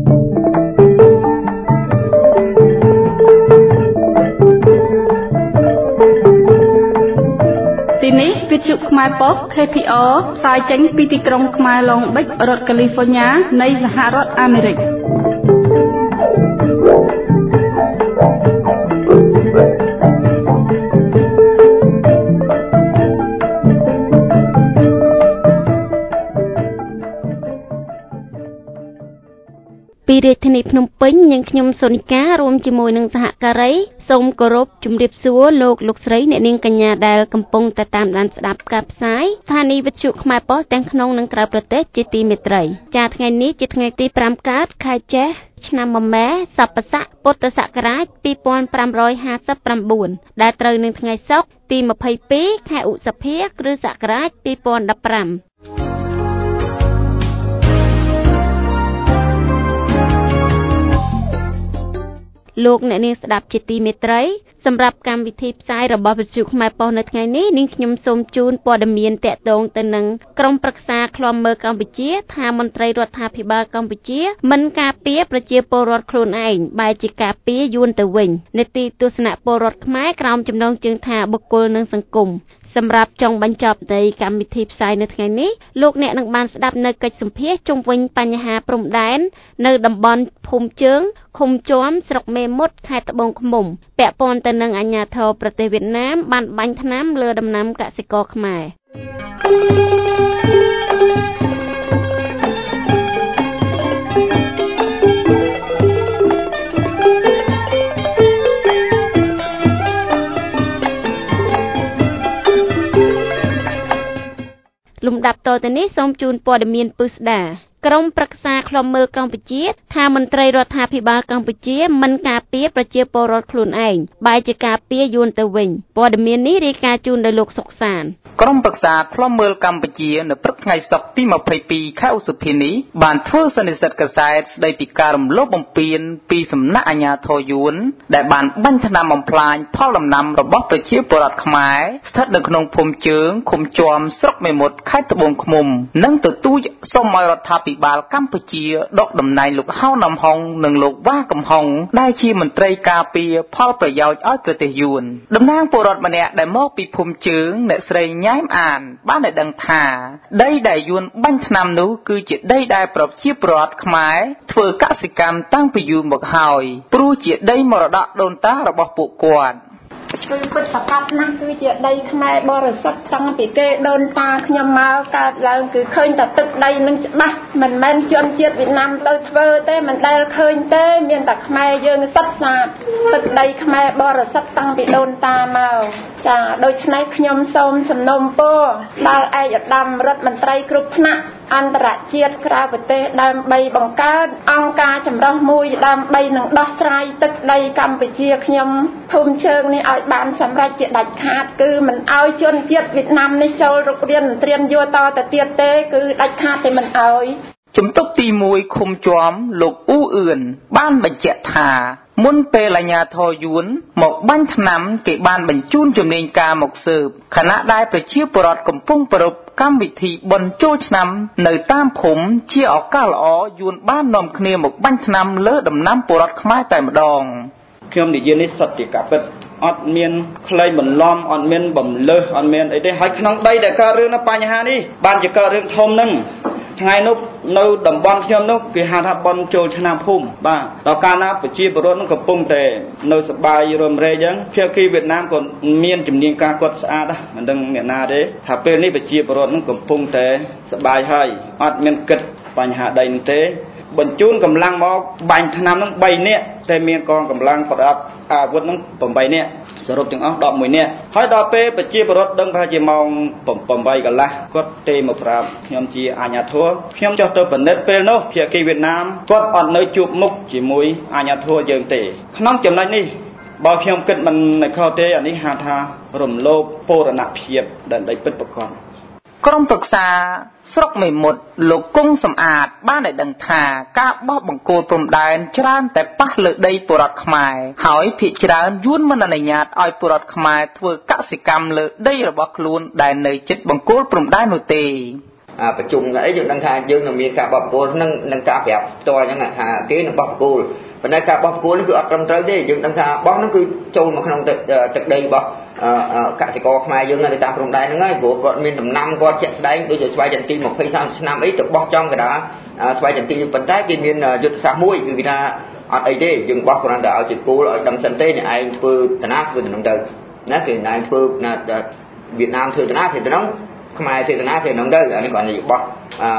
ទីនេះវិទ្យុខ្មែរប៉ុស្តិ៍ KPR ផ្សាយចេញពីទីក្រុងខ្មែរឡុងបិចរដ្ឋកាលីហ្វ័រញ៉ានៃសហរដ្ឋអាមេរិកពីរាជធានីភ្នំពេញនាងខ្ញុំសូនីការួមជាមួយនឹងសហការីសូមគោរពជំរាបសួរលោកស្រីអ្នកនាងកញ្ញាដែលកំពុងតែតាមដានស្ដាប់ការផ្សាយស្ថានីយ៍វិទ្យុខ្មែរប៉ុស្តិ៍ទាំងក្នុងនិងក្រៅប្រទេសជាទីមេត្រីចា៎ថ្ងៃនេះជាថ្ងៃទី5កើតខែចេសឆ្នាំមមែសប្បស័កពុទ្ធសករាជ2559ដែលត្រូវនឹងថ្ងៃសុក្រទី22ខែឧសភា គ្រិស្តសករាជ2015លោកអ្នកនាងស្ដាប់ជាទីមេត្រីសម្រាប់កម្មវិធីផ្សាយរបស់វិទ្យុខ្មែរប៉ុស្តិ៍នៅថ្ងៃនេះនាងខ្ញុំសូមជូនព័ត៌មានតាក់ទងទៅនឹងក្រុមប្រឹក្សាឃ្លាំមើលកម្ពុជាថាមន្ត្រីរដ្ឋាភិបាលកម្ពុជាមិនការពារប្រជាពលរដ្ឋខ្លួនឯងបែរជាការពារយួនទៅវិញនេតិទស្សនៈពលរដ្ឋខ្មែរក្រោមចំណងជើងថាបុគ្គលនិងសង្គមសម្រាប់ចុងបញ្ចប់នៃកម្មវិធីផ្សាយនៅថ្ងៃនេះលោកអ្នកនឹងបានស្ដាប់នៅកិច្ចសម្ភាសន៍ជុំវិញបញ្ហាព្រំដែននៅតំបន់ភូមិជើងឃុំជាំស្រុកមេមត់ខេត្តត្បូងឃ្មុំពាក់ព័ន្ធទៅនឹងអាជ្ញាធរប្រទេសវៀតណាមបានបាញ់ថ្នាំលើដំណាំកសិករខ្មែរលំដាប់តទៅនេះសូមជូនព័ត៌មានពិស្ដាក្រុមប្រឹក្សាឃ្លាំមើលកម្ពុជាថាមន្ត្រីរដ្ឋាភិបាលកម្ពុជាមិនការពារប្រជាពលរដ្ឋខ្លួនឯងបែរជាការពារយួនទៅវិញព័ត៌មាននេះរាយការណ៍ជូនដោយលោកសុកសានក្រុមប្រឹក្សាឃ្លាំមើលកម្ពុជានៅព្រឹកថ្ងៃសុក្រទី22ខែឧសភានេះបានធ្វើសន្និសីទកាសែតស្ដីពីការរំលោភបំពានពីសំណាក់អាជ្ញាធរយួនដែលបានបាញ់ថ្នាំបំផ្លាញផលដំណាំរបស់ប្រជាពលរដ្ឋខ្មែរស្ថិតនៅក្នុងភូមិជើងឃុំជាំស្រុកមេមត់ខេត្តត្បូងឃ្មុំនិងទទូចសូមឲ្យរដ្ឋាភិបាលកម្ពុជាដកតំណែងលោកហៅណាំហុងនិងលោកវ៉ាកំហុងដែលជាមន្ត្រីការពារផលប្រយោជន៍ឲ្យប្រទេសយួនតំណាងពលរដ្ឋម្នាក់ដែលមកពីភូមិជើងអ្នកស្រីញ៉ែមអានបានឲ្យដឹងថាដីដែលយួនបាញ់ថ្នាំនោះគឺជាដីដែលប្រជាពលរដ្ឋខ្មែរធ្វើកសិកម្មតាំងពីយូរមកហើយព្រោះជាដីមរតកដូនតារបស់ពួកគាត់គឺពិតប្រាកដណាស់គឺជាដីខ្មែរបរិសុទ្ធតាំងពីគេដូនតាខ្ញុំមកកើតឡើងគឺឃើញតែទឹកដីនឹងច្បាស់មិនមែនជនជាតិវៀតណាមទៅធ្វើទេមិនដែលឃើញទេមានតែខ្មែរយើងសុទ្ធសាធទឹកដីខ្មែរបរិសុទ្ធតាំងពីដូនតាមកចាដូច្នេះខ្ញុំសូមសំណូមពរដល់ឯកឧត្តមរដ្ឋមន្ត្រីគ្រប់ថ្នាក់អន្តរជាតិក្រៅប្រទេសដើម្បីបង្កើតអង្គការចម្រុះមួយដើម្បីនឹងដោះស្រាយទឹកដីកម្ពុជាខ្ញុំភូមិជើងនេះឲ្យបានសម្រេចជាដាច់ខាតគឺមិនឲ្យជនជាតិវៀតណាមនេះចូលរុករានត្រៀនយកតទៅទៀតទេគឺដាច់ខាតតែមិនឲ្យជំទប់ទី1ឃុំជាំលោកអ៊ូអឿនបានបញ្ជាក់ថាមុនពេលអាជ្ញាធរយួនមកបាញ់ថ្នាំគេបានបញ្ជូនជំនាញការមកស៊ើបខណៈដែលប្រជាពលរដ្ឋកំពុងប្រារព្ធកម្មវិធីបុណ្យចូលឆ្នាំនៅតាមភូមិជាឱកាសល្អយួនបាននាំគ្នាមកបាញ់ថ្នាំលើដំណាំពលរដ្ឋខ្មែរតែម្ដងខ្ញុំនិយាយនេះសត្វជាការពិតអត់មានក្លែងបន្លំអត់មានបំលើសអត់មានអីទេហើយក្នុងដីដែលកើតរឿងនៅបញ្ហានេះបានជាកើតរឿងធំហ្នឹងថ្ងៃនោះនៅតំបន់ខ្ញុំនោះគេហៅថាបន់ចូលឆ្នាំភូមិបាទដល់កាលណាប្រជាពលរដ្ឋនោះកំពុងតែនៅសបាយរំរែកអញ្ចឹងភាគីវៀតណាមក៏មានជំនាញការគាត់ស្អាតមិនដឹងអ្នកណាទេថាពេលនេះប្រជាពលរដ្ឋនោះកំពុងតែសបាយហើយអត់មានគិតបញ្ហាដីនោះទេបញ្ជូនកម្លាំងមកបាញ់ថ្នាំនឹង3នាក់តែមានកងកម្លាំងប្រដាប់អាវុធនឹង8នាក់សរុបទាំងអស់11នាក់ហើយដល់ពេលប្រជាពលរដ្ឋដឹងថាជាម៉ោង8កន្លះគាត់ទេមកប្រាប់ខ្ញុំជាអាជ្ញាធរខ្ញុំចុះទៅពិនិត្យពេលនោះភាគីវៀតណាមគាត់អត់នៅជួបមុខជាមួយអាជ្ញាធរយើងទេក្នុងចំណុចនេះបើខ្ញុំគិតមិនខុសទេអានេះហៅថារំលោភបូរណភាពដែលដីពិតប្រាកដក្រុមប្រឹក្សាស្រុកមេមត់លោកគង់សំអាតបានឲ្យដឹងថាការបោះបង្គោលព្រំដែនច្រើនតែប៉ះលើដីពលរដ្ឋខ្មែរហើយភាគច្រើនយួនមិនអនុញ្ញាតឲ្យពលរដ្ឋខ្មែរធ្វើកសិកម្មលើដីរបស់ខ្លួនដែលនៅជិតបង្គោលព្រំដែននោះទេประชุมไอ้ยังดังทางยังมีการบอกกูนั่งการแบบตัวยังไงcái nóบอกกูวันนั้นการบอกกูนี่คืออัดรำใจดิยังดังทางบอกนั่นคือโจมมาขนมตึกใดบอกกสิกรขมายยังในตามตรงใดนั่นไงพวกก็มีนำก็จะได้โดยจะสบายจันทีmột khi năm ấy đượcบอกtrong cái đóสบายจันทีปัจจัยที่มีจุดสามมุ้ยคือนะอัดไอ้ดิยังบอกคนนั้นแต่เอาจุดกูดังสันเต้เนี่ยไอ้คือธนาคือดังเดิมนั่นคือไอ้คือViệt Nam thừa thana thì nó không ai thừa thana thì nó đây anh còn gì bỏ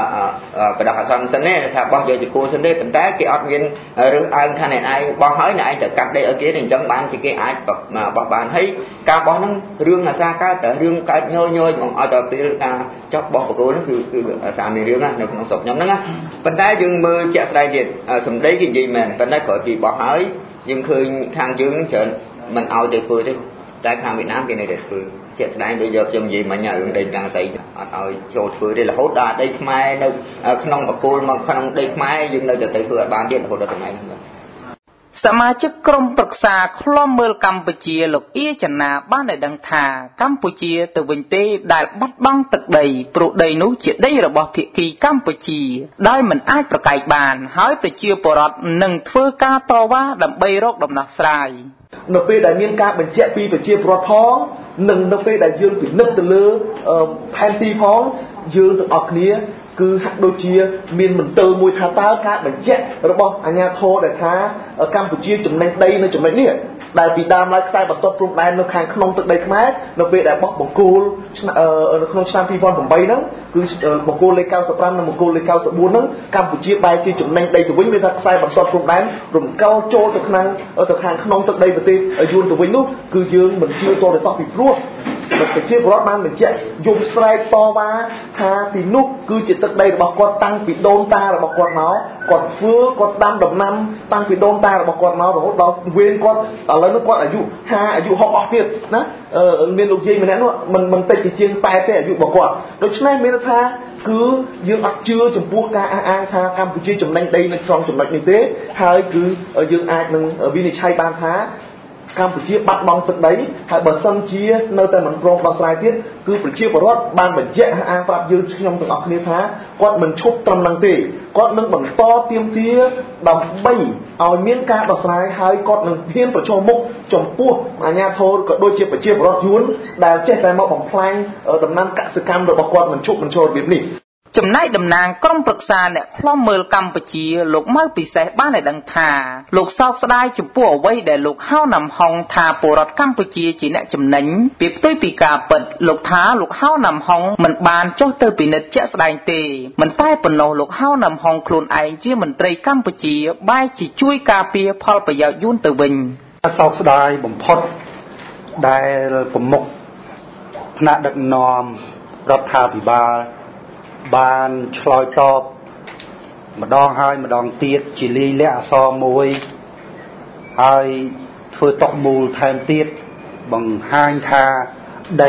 cái đặc sản sinh đấy là bao giờ chỉ cô sinh đấy tình tế cái ọt viên rừng ai thanh này ai bỏ hỏi này ai tự cắt đây ở kia thì chẳng bán chỉ cái ai mà bỏ bán thấy ca bỏ nó rương là xa cá tự rương cá nhoi mà ở tập thì cho bỏ của cô nóคือsản này rương á nó không sụp nhóm nó á tình tế dương mưa chẹt đây thì sầm đấy cái gì mà tình tế khỏi bị bỏ hỏi nhưng khơi thang dương chuyện mình ao từ phơi đấy tại khang Việt Nam cái này để phơi chết đây bây giờ trong gì mà nhờ đây đang tây ở chỗ phơi đây là hốt đà đây mai đâu không bạc cô mà không đây mai nhưng nơi từ phơi bán điện hốt đà từ này สมาชิกกรมปรึกษาคล้อมเมืองกัมพูชีលោកអៀចនាបានได้ដឹងថាកម្ពុជាទៅវិញទេដែលបាត់បង់ទឹកដីព្រោះដីនោះជាដីរបស់ភាគីកម្ពុជាដោយមិនអាចប្រកែកបានហើយប្រជាពលរដ្ឋនឹងធ្វើការតវ៉ាដើម្បីរកដំណោះស្រាយនៅពេលដែលមានការបញ្ជាក់ពីប្រជាពលរដ្ឋផងនិងនៅពេលដែលយើងពិនិត្យទៅលើផែនទីផងយើងទាំងអស់គ្នាគឺហាក់ដូចជាមានមន្ទិលមួយថាតើការបញ្ជាក់របស់អាជ្ញាធរដែលថាកម្ពុជាចំណេញដីនៅចំណុចនេះដែលពីដើមឡើយខ្សែបន្ទាត់ព្រំដែននៅខាងក្នុងទឹកដីខ្មែរនៅពេលដែលបោះបង្គោលនៅក្នុងឆ្នាំ2008ហ្នឹងគឺបង្គោលលេខ95និងបង្គោលលេខ94ហ្នឹងកម្ពុជាបែរជាចំណេញដីទៅវិញមានថាខ្សែបន្ទាត់ព្រំដែនរំកិលចូលទៅខាងក្នុងទឹកដីប្រទេសយួនទៅវិញនោះគឺយើងមិនជឿទោះតែសោះពីព្រោះប្រជាពលរដ្ឋបានបញ្ជាក់យំស្រែកតវ៉ាថាទីនោះគឺជាទឹកដីរបស់គាត់តាំងពីដូនតារបស់គាត់មកគាត់ធ្វើគាត់ដាំដំណាំតាំងពីដូនតារបស់គាត់មករហូតដល់វេនគាត់ឥឡូវនេះគាត់អាយុ50អាយុ60អស់ទៀតណាមានលោកយាយម្នាក់នោះមិនតិចជាង80ទេអាយុរបស់គាត់ដូច្នេះមានន័យថាគឺយើងអត់ជឿចំពោះការអះអាងថាកម្ពុជាចំណេញដីនៅក្នុងចំណុចនេះទេហើយគឺយើងអាចនឹងវិនិច្ឆ័យបានថាកម្ពុជាបាត់បង់ទឹកដីហើយបើសិនជានៅតែមិនព្រមដោះស្រាយទៀតគឺប្រជាពលរដ្ឋបានបញ្ជាក់អាប្រាប់យើងខ្ញុំទាំងអស់គ្នាថាគាត់មិនឈប់ត្រឹមនឹងទេគាត់នឹងបន្តទាមទារដើម្បីឲ្យមានការដោះស្រាយហើយគាត់នឹងហ៊ានប្រឈមមុខចំពោះអាជ្ញាធរក៏ដូចជាប្រជាពលរដ្ឋយួនដែលចេះតែមកបំផ្លាញដំណាំកសិកម្មរបស់គាត់មិនឈប់មិនឈររបៀបនេះចំណែកតំណាងក្រុមប្រឹក្សាអ្នកខ្លំមើលកម្ពុជាលោកម៉ៅពិសេសបានឲ្យដឹងថាលោកសោកស្ដាយចំពោះអ្វីដែលលោកហៅណាំហុងថាពលរដ្ឋកម្ពុជាជាអ្នកចំណេញពីផ្ទុយពីការពិតលោកថាលោកហៅណាំហុងមិនបានចុះទៅពិនិត្យជាក់ស្ដែងទេមិនតែប៉ុណ្ណោះលោកហៅណាំហុងខ្លួនឯងជាមន្ត្រីកម្ពុជាបែរជាជួយការពារផលប្រយោជន៍យួនទៅវិញសោកស្ដាយបំផុតដែលប្រមុខថ្នាក់ដឹកនាំរដ្ឋាភិបាលបានឆ្លើយតបម្ដងហើយម្ដងទៀតជាលីលាក់អសរមួយហើយធ្វើតកមូលថែមទៀតបង្ហាញថាដី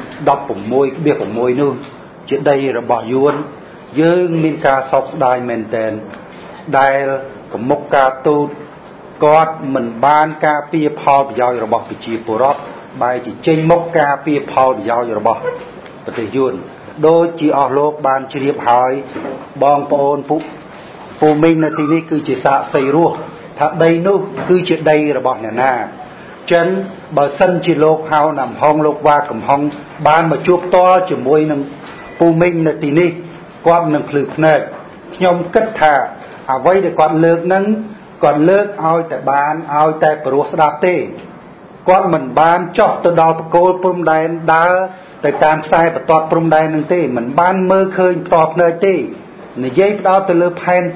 16.6 នោះជាដីរបស់យួនយើងមានការសោកស្ដាយមែនទែនដែលប្រមុខការទូតគាត់មិនបានការពារផលប្រយោជន៍របស់ប្រជាពលរដ្ឋបែរជាចេញមុខការពារផលប្រយោជន៍របស់ប្រទេសយួនដូចជាអស់លោកបានជ្រាបហើយបងប្អូនពូមីងនៅទីនេះគឺជាសាកសីរស់ថាដីនោះគឺជាដីរបស់អ្នកណាចិនបើសិនជាលោកហៅណាំហុងលោកវ៉ាកំហុងបានមកជួបតល់ជាមួយនឹងពូមីងនៅទីនេះគាត់នឹងភ្លឺភ្នែកខ្ញុំគិតថាអ្វីដែលគាត់លើកហ្នឹងគាត់លើកឲ្យតែបានឲ្យតែព្រោះស្ដាប់ទេគាត់មិនបានចោះទៅដល់បកគោលព្រំដែនដើរទៅតាមខ្សែបន្ទាត់ព្រំដែននឹងទេមិនបានមើលឃើញផ្ទាល់ភ្នែកទេនិយាយផ្ដោតទៅលើផែន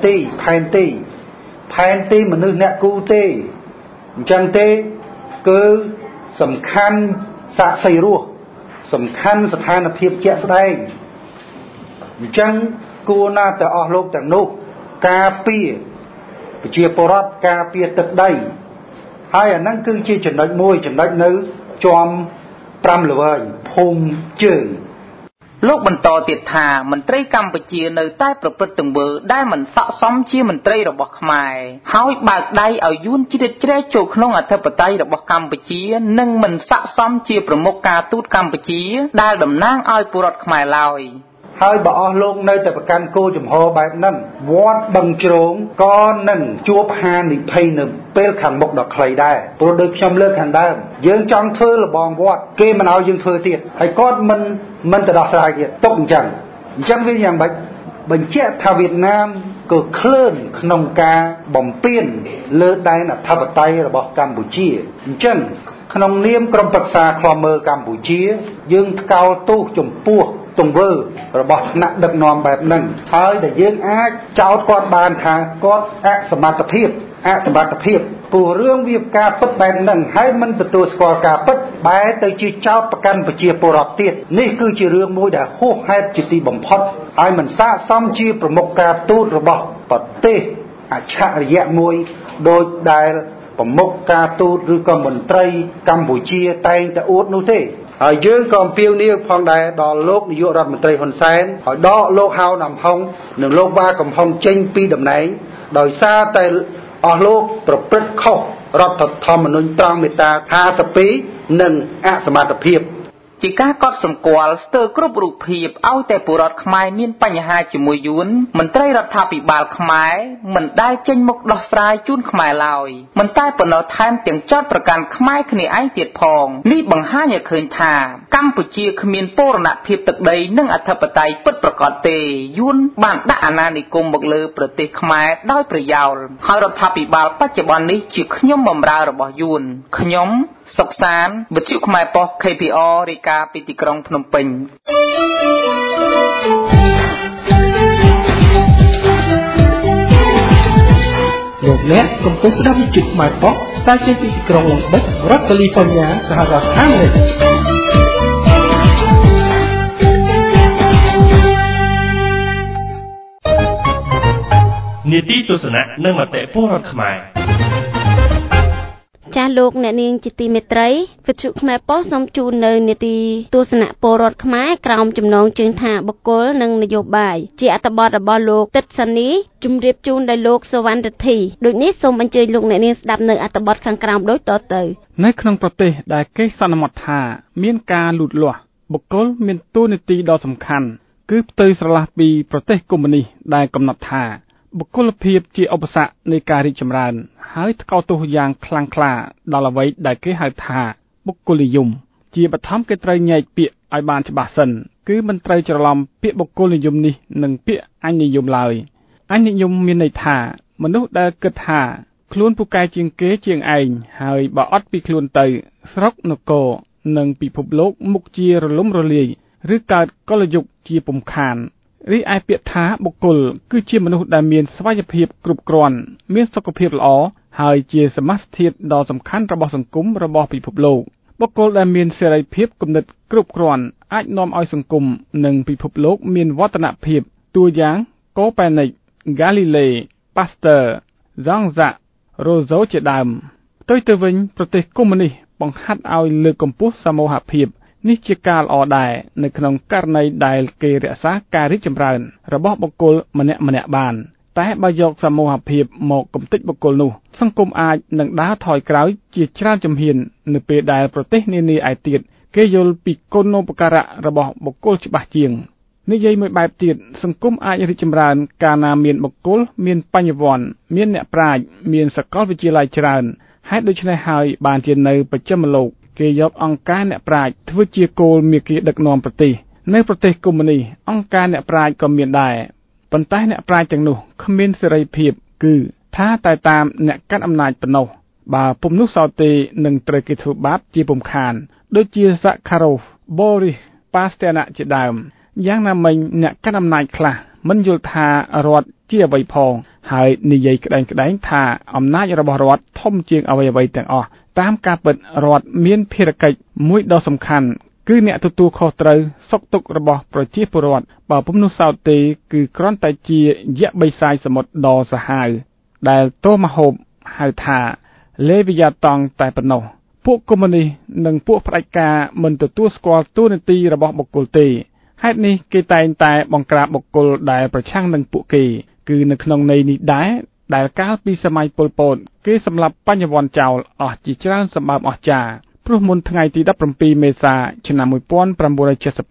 ទីមនុស្សអ្នកគូទេអញ្ចឹងទេគឺសំខាន់សាកសីរស់សំខាន់ស្ថានភាពជាក់ស្ដែងអញ្ចឹងគួរណាស់តែអស់លោកទាំងនោះការពារប្រជាពលរដ្ឋការពារទឹកដីហើយអាហ្នឹងគឺជាចំណុចមួយចំណុចនៅជាប់5ល្វើយភូមិជើងលោកបន្តទៀតថាមន្ត្រីកម្ពុជានៅតែប្រព្រឹត្តទង្វើដែលមិនស័ក្តិសមជាមន្ត្រីរបស់ខ្មែរហើយបើកដៃឲ្យយួនជ្រៀតជ្រែកចូលក្នុងអធិបតេយ្យរបស់កម្ពុជានិងមិនស័ក្តិសមជាប្រមុខការទូតកម្ពុជាដែលតំណាងឲ្យពលរដ្ឋខ្មែរឡើយហហើយបើអស់លោកនៅតែប្រកាន់គោលចំហបែបហ្នឹងវត្តបឹងជ្រងក៏នឹងជួបហានិភ័យនៅពេលខាងមុខដ៏ខ្លីដែរព្រោះដូចខ្ញុំលើកខាងដើមយើងចង់ធ្វើលបងវត្តគេមិនឲ្យយើងធ្វើទៀតហើយគាត់មិនទៅដោះស្រាយទៀតទុកអញ្ចឹងវាយ៉ាងម៉េចបញ្ជាក់ថាវៀតណាមក៏ឃ្លើនក្នុងការបំពេញលើដែនអធិបតេយ្យរបស់កម្ពុជាអញ្ចឹងក្នុងនាមក្រុមប្រឹក្សាឃ្លាំមើលកម្ពុជាយើងថ្កោលទោសចំពោះទង្វើរបស់ថ្នាក់ដឹកនាំបែបហ្នឹងហើយដែលយើងអាចចោទគាត់បានថាគាត់អសមត្ថភាពព្រោះរឿងវាការពិតបែបហ្នឹងហើយមិនទទួលស្គាល់ការពិតបែរទៅជាចោទប្រកាន់ប្រជាពលរដ្ឋទៀតនេះគឺជារឿងមួយដែលហួសហេតុជាទីបំផុតហើយមិនស័ក្តិសមជាប្រមុខការទូតរបស់ប្រទេសអច្ឆរិយៈមួយដោយដែលប្រមុខការទូតឬក៏មន្ត្រីកម្ពុជាតែងតែអួតនោះទេហើយយើងក៏អំពាវនាវផងដែរដល់លោកនាយករដ្ឋមន្ត្រីហ៊ុនសែនឲ្យដកលោកហៅណាំហុងនិងលោកវ៉ាកំហុងចេញពីតំណែងដោយសារតែអស់លោកប្រព្រឹត្តខុសរដ្ឋធម្មនុញ្ញត្រង់មាត្រា52និងអសមត្ថភាពជាការកត់សម្គាល់ស្ទើរគ្រប់រូបភាពឲ្យតែពលរដ្ឋខ្មែរមានបញ្ហាជាមួយយួនមន្ត្រីរដ្ឋាភិបាលខ្មែរមិនដែលចេញមុខដោះស្រាយជូនខ្មែរឡើយមិនតែប៉ុណ្ណោះថែមទាំងចោទប្រកាន់ខ្មែរគ្នាឯងទៀតផងនេះបង្ហាញឲ្យឃើញថាកម្ពុជាគ្មានបូរណភាពទឹកដីនិងអធិបតេយ្យពិតប្រាកដទេយួនបានដាក់អាណានិគមមកលើប្រទេសខ្មែរដោយប្រយោលហើយរដ្ឋាភិបាលបច្ចុប្បន្ននេះជាខ្ញុំបម្រើរបស់យួនខ្ញុំសុកសានវិទ្យុខ្មែរប៉ុស្តិ៍ KPR រាយការណ៍ពីទីក្រុងភ្នំពេញលោកអ្នកកំពុងស្ដាប់វិទ្យុខ្មែរប៉ុស្តិ៍ផ្សាយចេញពីទីក្រុងឡុងបិចរដ្ឋកាលីហ្វ័រញ៉ាសហរដ្ឋអាមេរិកនីតិទស្សនៈនិងមតិពលរដ្ឋខ្មែរចាស់លោកអ្នកនាងជាទីមេត្រីវិទ្យុខ្មែរប៉ុស្តិ៍សូមជូននៅនីតិទស្សនៈពលរដ្ឋខ្មែរក្រោមចំណងជើងថាបុគ្គលនិងនយោបាយជាអត្ថបទរបស់លោកទិតសានីជំរាបជូនដោយលោកសវណ្ណរិទ្ធីដូចនេះសូមអញ្ជើញលោកអ្នកនាងស្ដាប់នៅអត្ថបទខាងក្រោមដូចតទៅនៅក្នុងប្រទេសដែលគេសន្មតថាមានការលូតលាស់បុគ្គលមានតួនាទីដ៏សំខាន់គឺផ្ទុយស្រឡះពីប្រទេសកុម្មុយនីសដែលកំណត់ថាបុគ្គលភាពជាឧបសគ្គនៃការរីកចម្រើនហើយថ្កោលទោសយ៉ាងខ្លាំងក្លាដល់អ្វីដែលគេហៅថាបុគ្គលនិយមជាបឋមគេត្រូវញែកពាក្យឲ្យបានច្បាស់សិនគឺមិនត្រូវច្រឡំពាក្យបុគ្គលនិយមនេះនិងពាក្យអញនិយមឡើយអញនិយមមានន័យថាមនុស្សដែលគិតថាខ្លួនពូកែជាងគេជាងឯងហើយបើអត់ពីខ្លួនទៅស្រុកនគរនិងពិភពលោកមុខជារលំរលាយឬកើតកលយុគជាពុំខានរីឯពាក្យថាបុគ្គលគឺជាមនុស្សដែលមានស្វ័យភាពគ្រប់គ្រាន់មានសុខភាពល្អហើយជាសមាសធាតុដ៏សំខាន់របស់សង្គមរបស់ពិភពលោកបុគ្គលដែលមានសេរីភាពគំនិតគ្រប់គ្រាន់អាចនាំឲ្យសង្គមនិងពិភពលោកមានវឌ្ឍនភាពតួយ៉ាងកូប៉ែនិក ហ្គាលីលេ ប៉ាស្ទ័រ ហ្សង់ហ្សាក់ រូសូជាដើមផ្ទុយទៅវិញប្រទេសកុម្មុយនីសបង្ហាត់ឲ្យលើកកម្ពស់សមូហភាពនេះជាការល្អដែរនៅក្នុងករណីដែលគេរក្សាការរីកចម្រើនរបស់បុគ្គលម្នាក់បានតែបើយកសមូហភាពមកកំទេចបុគ្គលនោះសង្គមអាចនឹងដើរថយក្រោយជាច្រើនជំហាននៅពេលដែលប្រទេសនានាឯទៀតគេយល់ពីគុណូបការៈរបស់បុគ្គលច្បាស់ជាងនិយាយមួយបែបទៀតសង្គមអាចរីកចម្រើនកាលណាមានបុគ្គលមានបញ្ញវន្តមានអ្នកប្រាជ្ញមានសាកលវិទ្យាល័យច្រើនហេតុដូច្នេះហើយបានជានៅបច្ចិមលោកគេយកអង្គការអ្នកប្រាជ្ញធ្វើជាគោលមាគ៌ាដឹកនាំប្រទេសនៅប្រទេសកុម្មុយនីសអង្គការអ្នកប្រាជ្ញក៏មានដែរប៉ុន្តែអ្នកប្រាជ្ញទាំងនោះគ្មានសេរីភាពគឺថាតែតាមអ្នកកាន់អំណាចប៉ុណ្ណោះបើពុំនោះសោតទេនឹងត្រូវគេធ្វើបាបជាពុំខានដូចជាសាក់ខារ៉ូវ បូរីស ប៉ាស្ទែណាជាដើមយ៉ាងណាមិញអ្នកកាន់អំណាចខ្លះមិនយល់ថារដ្ឋជាអ្វីផងហើយនិយាយក្តែងថាអំណាចរបស់រដ្ឋធំជាងអ្វីទាំងអស់តាមការពិតរដ្ឋមានភារកិច្ចមួយដ៏សំខាន់គឺអ្នកទទួលខុសត្រូវសុខទុក្ខរបស់ប្រជាពលរដ្ឋបើពុំនោះសោតទេគឺគ្រាន់តែជាយៈបិសាចសមុទ្រដ៏សាហាវដែលតូម៉ាហូបហៅថាលេវីយ៉ាតង់តែប៉ុណ្ណោះពួកកុម្មុយនីសនិងពួកផ្ដាច់ការមិនទទួលស្គាល់តួនាទីរបស់បុគ្គលទេហេតុនេះគេតែងតែបង្ក្រាបបុគ្គលដែលប្រឆាំងនឹងពួកគេគឺនៅក្នុងន័យនេះដែរដែលកាលពីសម័យប៉ុលពតគេសម្លាប់បញ្ញវន្តចោលអស់ជាច្រើនសម្បើមអស្ចារ្យព្រោះមុនថ្ងៃទី17មេសាឆ្នាំ1975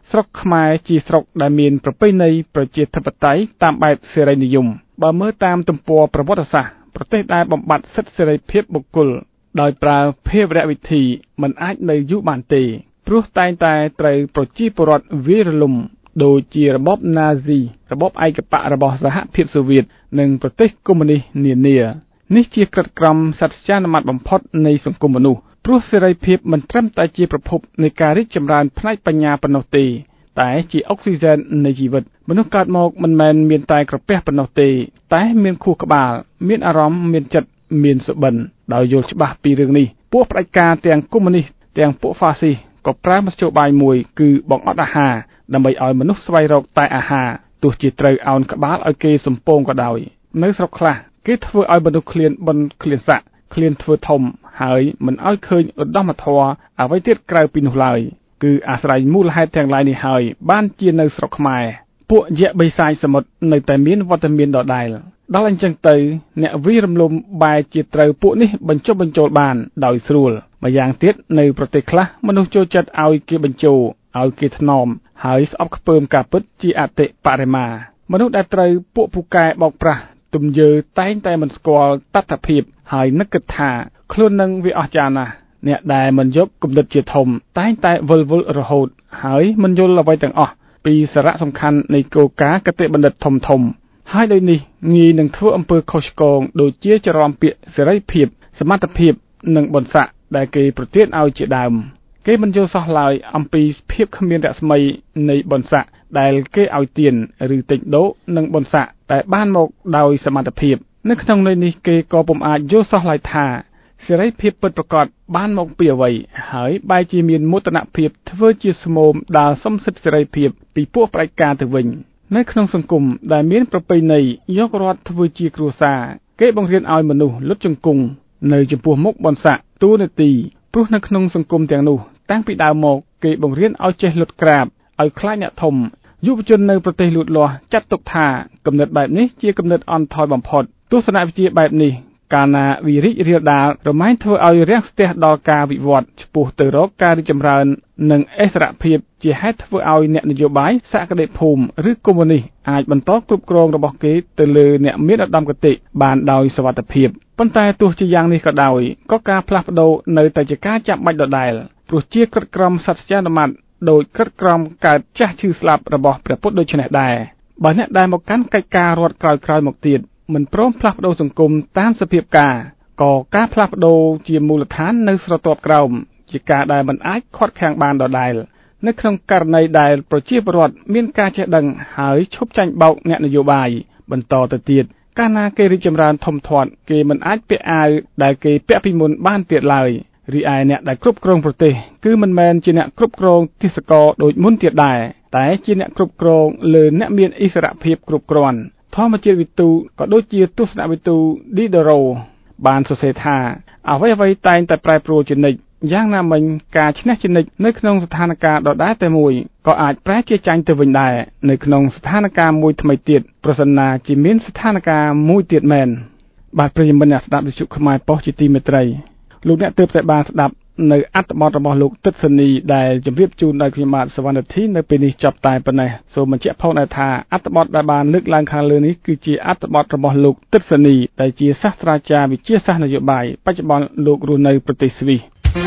ស្រុកខ្មែរជាស្រុកដែលមានប្រពៃណីប្រជាធិបតេយ្យតាមបែបសេរីនិយមបើមើលតាមទំព័រប្រវត្តិសាស្ត្រប្រទេសដែលបំបត្តិសិទ្ធិសេរីភាពបុគ្គលដោយប្រើភេរវវិធីមិនអាចនៅយូរបានទេព្រោះតែងតែត្រូវប្រជាពលរដ្ឋវាយរលំដូចជារបបណាស៊ីរបបឯកបករបស់សហភាពសូវៀតនិងប្រទេសកុម្មុយនីសនានានេះជាក្រិតក្រមសត្វចានមាត់បំផុតនៃសង្គមមនុស្សព្រោះសេរីភាពមិនត្រឹមតែជាប្រភពនៃការរីកចម្រើនផ្នែកបញ្ញាប៉ុណ្ណោះទេតែជាអុកស៊ីហ្សែននៃជីវិតមនុស្សកើតមកមិនមែនមានតែក្រពះប៉ុណ្ណោះទេតែមានខួរក្បាលមានអារម្មណ៍មានចិត្តមានសុបិនដោយយល់ច្បាស់ពីរឿងនេះពួកផ្ដាច់ការទាំងកុម្មុយនីសទាំងពួកហ្វាស៊ីសក៏ប្រើមធ្យោបាយមួយគឺបង្អត់អាហារដើម្បីឲ្យមនុស្សស្វែងរកតែអាហារទោះជាត្រូវឱនក្បាលឲ្យគេសំពងក៏ដោយនៅស្រុកខ្លះគេធ្វើឲ្យមនុស្សឃ្លានបនឃ្លានស័កឃ្លានធ្វើធំហើយមិនឲ្យឃើញឧត្តមធម៌អ្វីទៀតក្រៅពីនោះឡើយគឺអាស្រ័យមូលហេតុទាំងឡាយនេះហើយបានជានៅស្រុកខ្មែរពួកយក្សបិសាចសមុទ្រនៅតែមានវត្តមានដដែលដល់អញ្ចឹងទៅអ្នកវិរំលំបែរជាត្រូវពួកនេះបញ្ចុះបញ្ចូលបានដោយស្រួលម្យ៉ាងទៀតនៅប្រទេសខ្លះមនុស្សចូលចិត្តឲ្យគេបញ្ចូលឲ្យគេថ្នមហើយស្អប់ខ្ពើមការពិតជាអតិបរមាមនុស្សដែលត្រូវពួកពូកែបោកប្រាស់ទំយើតែងតែមិនស្គាល់តថភាពហើយនឹកគិតថាខ្លួននឹងវាអស្ចារ្យណាស់អ្នកដែលមិនយកគំនិតជាធំតែងតែវិលវល់រហូតហើយមិនយល់អ្វីទាំងអស់ពីសារៈសំខាន់នៃគោលការណ៍គតិបណ្ឌិតធំហើយដោយនេះងាយនឹងធ្វើអំពើខុសឆ្គងដូចជាចរន្តពាក្យសេរីភាពសមត្ថភាពនិងបុណ្យស័ក្តិដែលគេប្រទានឲ្យជាដើមគេមិនយល់សោះឡើយអំពីភាពគ្មានរស្មីនៃបុណ្យស័ក្តិដែលគេឲ្យទានឬទិញដូរនិងបុណ្យស័ក្តិតែបានមកដោយសមត្ថភាពនៅក្នុងន័យនេះគេក៏ពុំអាចយល់សោះឡើយថាសេរីភាពពិតប្រាកដបានមកពីអ្វីហើយបែរជាមានមោទនភាពធ្វើជាស្មូមដើរសុំសិទ្ធិសេរីភាពពីពួកផ្ដាច់ការទៅវិញនៅក្នុងសង្គមដែលមានប្រពៃណីយករដ្ឋធ្វើជាគ្រួសារគេបង្រៀនឲ្យមនុស្សលុតជង្គង់នៅចំពោះមុខបុណ្យស័ក្តិទូនាទីព្រោះនៅក្នុងសង្គមទាំងនោះតាំងពីដើមមកគេបង្រៀនឲ្យចេះលុតក្រាបឲ្យខ្លាចអ្នកធំយុវជននៅប្រទេសលូតលាស់ចាត់ទុកថាគំនិតបែបនេះជាគំនិតអន់ថយបំផុតទស្សនវិជ្ជាបែបនេះកាលណាវិរិយរាលដាលរមែងធ្វើឲ្យរាំងស្ទះដល់ការវិវត្តឆ្ពោះទៅរកការរីកចម្រើននិងអិសរភាពជាហេតុធ្វើឲ្យអ្នកនយោបាយសក្តិភូមិឬកុម្មុយនីសអាចបន្តគ្រប់គ្រងរបស់គេទៅលើអ្នកមានឧត្តមគតិបានដោយសុវត្ថិភាពប៉ុន្តែទោះជាយ៉ាងនេះក៏ដោយក៏ការផ្លាស់ប្ដូរនៅតែជាការចាំបាច់ដដែលព្រោះជាក្រិតក្រមសត្យចានមាត្រដោយក្រិតក្រមកើតចាស់ឈឺស្លាប់របស់ព្រះពុទ្ធដូច្នេះដែរបើអ្នកដែលមកកាន់កិច្ចការរដ្ឋក្រោយៗមកទៀតមិនព្រមផ្លាស់ប្ដូរសង្គមតាមសភាពការក៏ការផ្លាស់ប្ដូរជាមូលដ្ឋាននៅស្រទាប់ក្រោមជាការដែលមិនអាចខាត់ខាំងបានដដែលនៅក្នុងករណីដែលប្រជាពលរដ្ឋមានការចេះដឹងហើយឈប់ចាញ់បោកអ្នកនយោបាយបន្តទៅទៀតកាលណាគេរីកចម្រើនធំធាត់គេមិនអាចពាក់អាវដែលគេពាក់ពីមុនបានទៀតឡើយរីឯអ្នកដែលគ្រប់គ្រងប្រទេសគឺមិនមែនជាអ្នកគ្រប់គ្រងទេសចរដូចមុនទៀតដែរតែជាអ្នកគ្រប់គ្រងលើអ្នកមានឥស្សរភាពគ្រប់គ្រាន់ធម្មជាតិវិទូក៏ដូចជាទស្សនវិទូឌីដរ៉ូបានសរសេរថាអ្វីៗតែងតែប្រែប្រួលជានិច្ចយ៉ាងណាមិញការឈ្នះជានិច្ចនៅក្នុងស្ថានភាពដដែលតែមួយក៏អាចប្រែជាចាញ់ទៅវិញដែរនៅក្នុងស្ថានភាពមួយថ្មីទៀតប្រសិនណាជាមានស្ថានភាពមួយទៀតមែនបាទប្រិយមិត្តអ្នកស្ដាប់វិទ្យុខ្មែរប៉ុស្តិ៍ជាទីមេត្រីលោកអ្នកទើបតែបានស្ដាប់នៅអត្ថបទរបស់លោកទិតសនីដែលជម្រាបជូនដោយខ្ញុំបាទសវណ្ណធីនៅពេលនេះចប់តែប៉ុណ្ណេះសូមបញ្ជាក់ផងដែរថាអត្ថបទដែលបានលើកឡើងខាងលើនេះគឺជាអត្ថបទរបស់លោកទិតសនីដែលជាសាស្ត្រាចារ្យវិទ្យាសាស្ត្រនយោបាយបច្ចុប្បន្នលោករស់នៅប្រទេសស្វីស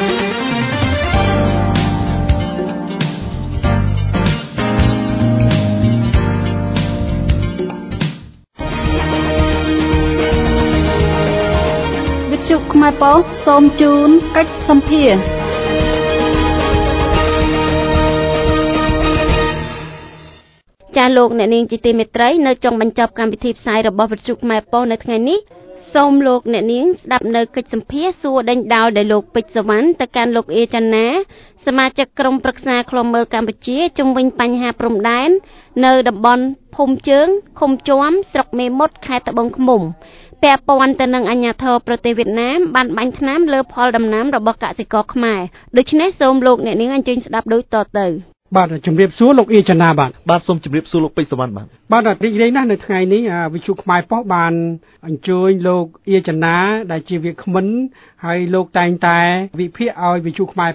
ខ្មែរប៉ុស្តិ៍សូមជូនកិច្ចសម្ភារចាលោកអ្នកនាងជាទីមេត្រីនៅចុងបញ្ចប់កម្មវិធីផ្សាយរបស់វិទ្យុខ្មែរប៉ុស្តិ៍នៅថ្ងៃនេះសូមលោកអ្នកនាងស្ដាប់នៅកិច្ចសម្ភារសួរដេញដោលដែលលោកពេជ្រសវណ្ណទៅកាន់លោកអេចាណាសមាជិកក្រុមប្រឹក្សាឃ្លាំមើលកម្ពុជាជុំវិញបញ្ហាព្រំដែននៅតំបន់ភូមិជើងឃុំជាំស្រុកមេមត់ខេត្តត្បូងឃ្មុំពាក់ព័ន្ធទៅនឹងអាជ្ញាធរប្រទេសវៀតណាមបានបាញ់ថ្នាំលើផលដំណាំរបស់កសិករខ្មែរដូច្នេះសូមលោកអ្នកនាងអញ្ជើញស្ដាប់ដូចតទៅបាទជំរាបសួរលោកអេចាណាបាទសូមជំរាបសួរលោកពេជ្រសវណ្ណបាទរីករាយណាស់នៅថ្ងៃនេះវិទ្យុខ្មែរប៉ុស្តិ៍បានអញ្ជើញលោកអេចាណាដែលជាវាគ្មិនហើយលោកតែងតែវិភាគឲ្យវិទ្យុខ្មែរប៉ុស្តិ៍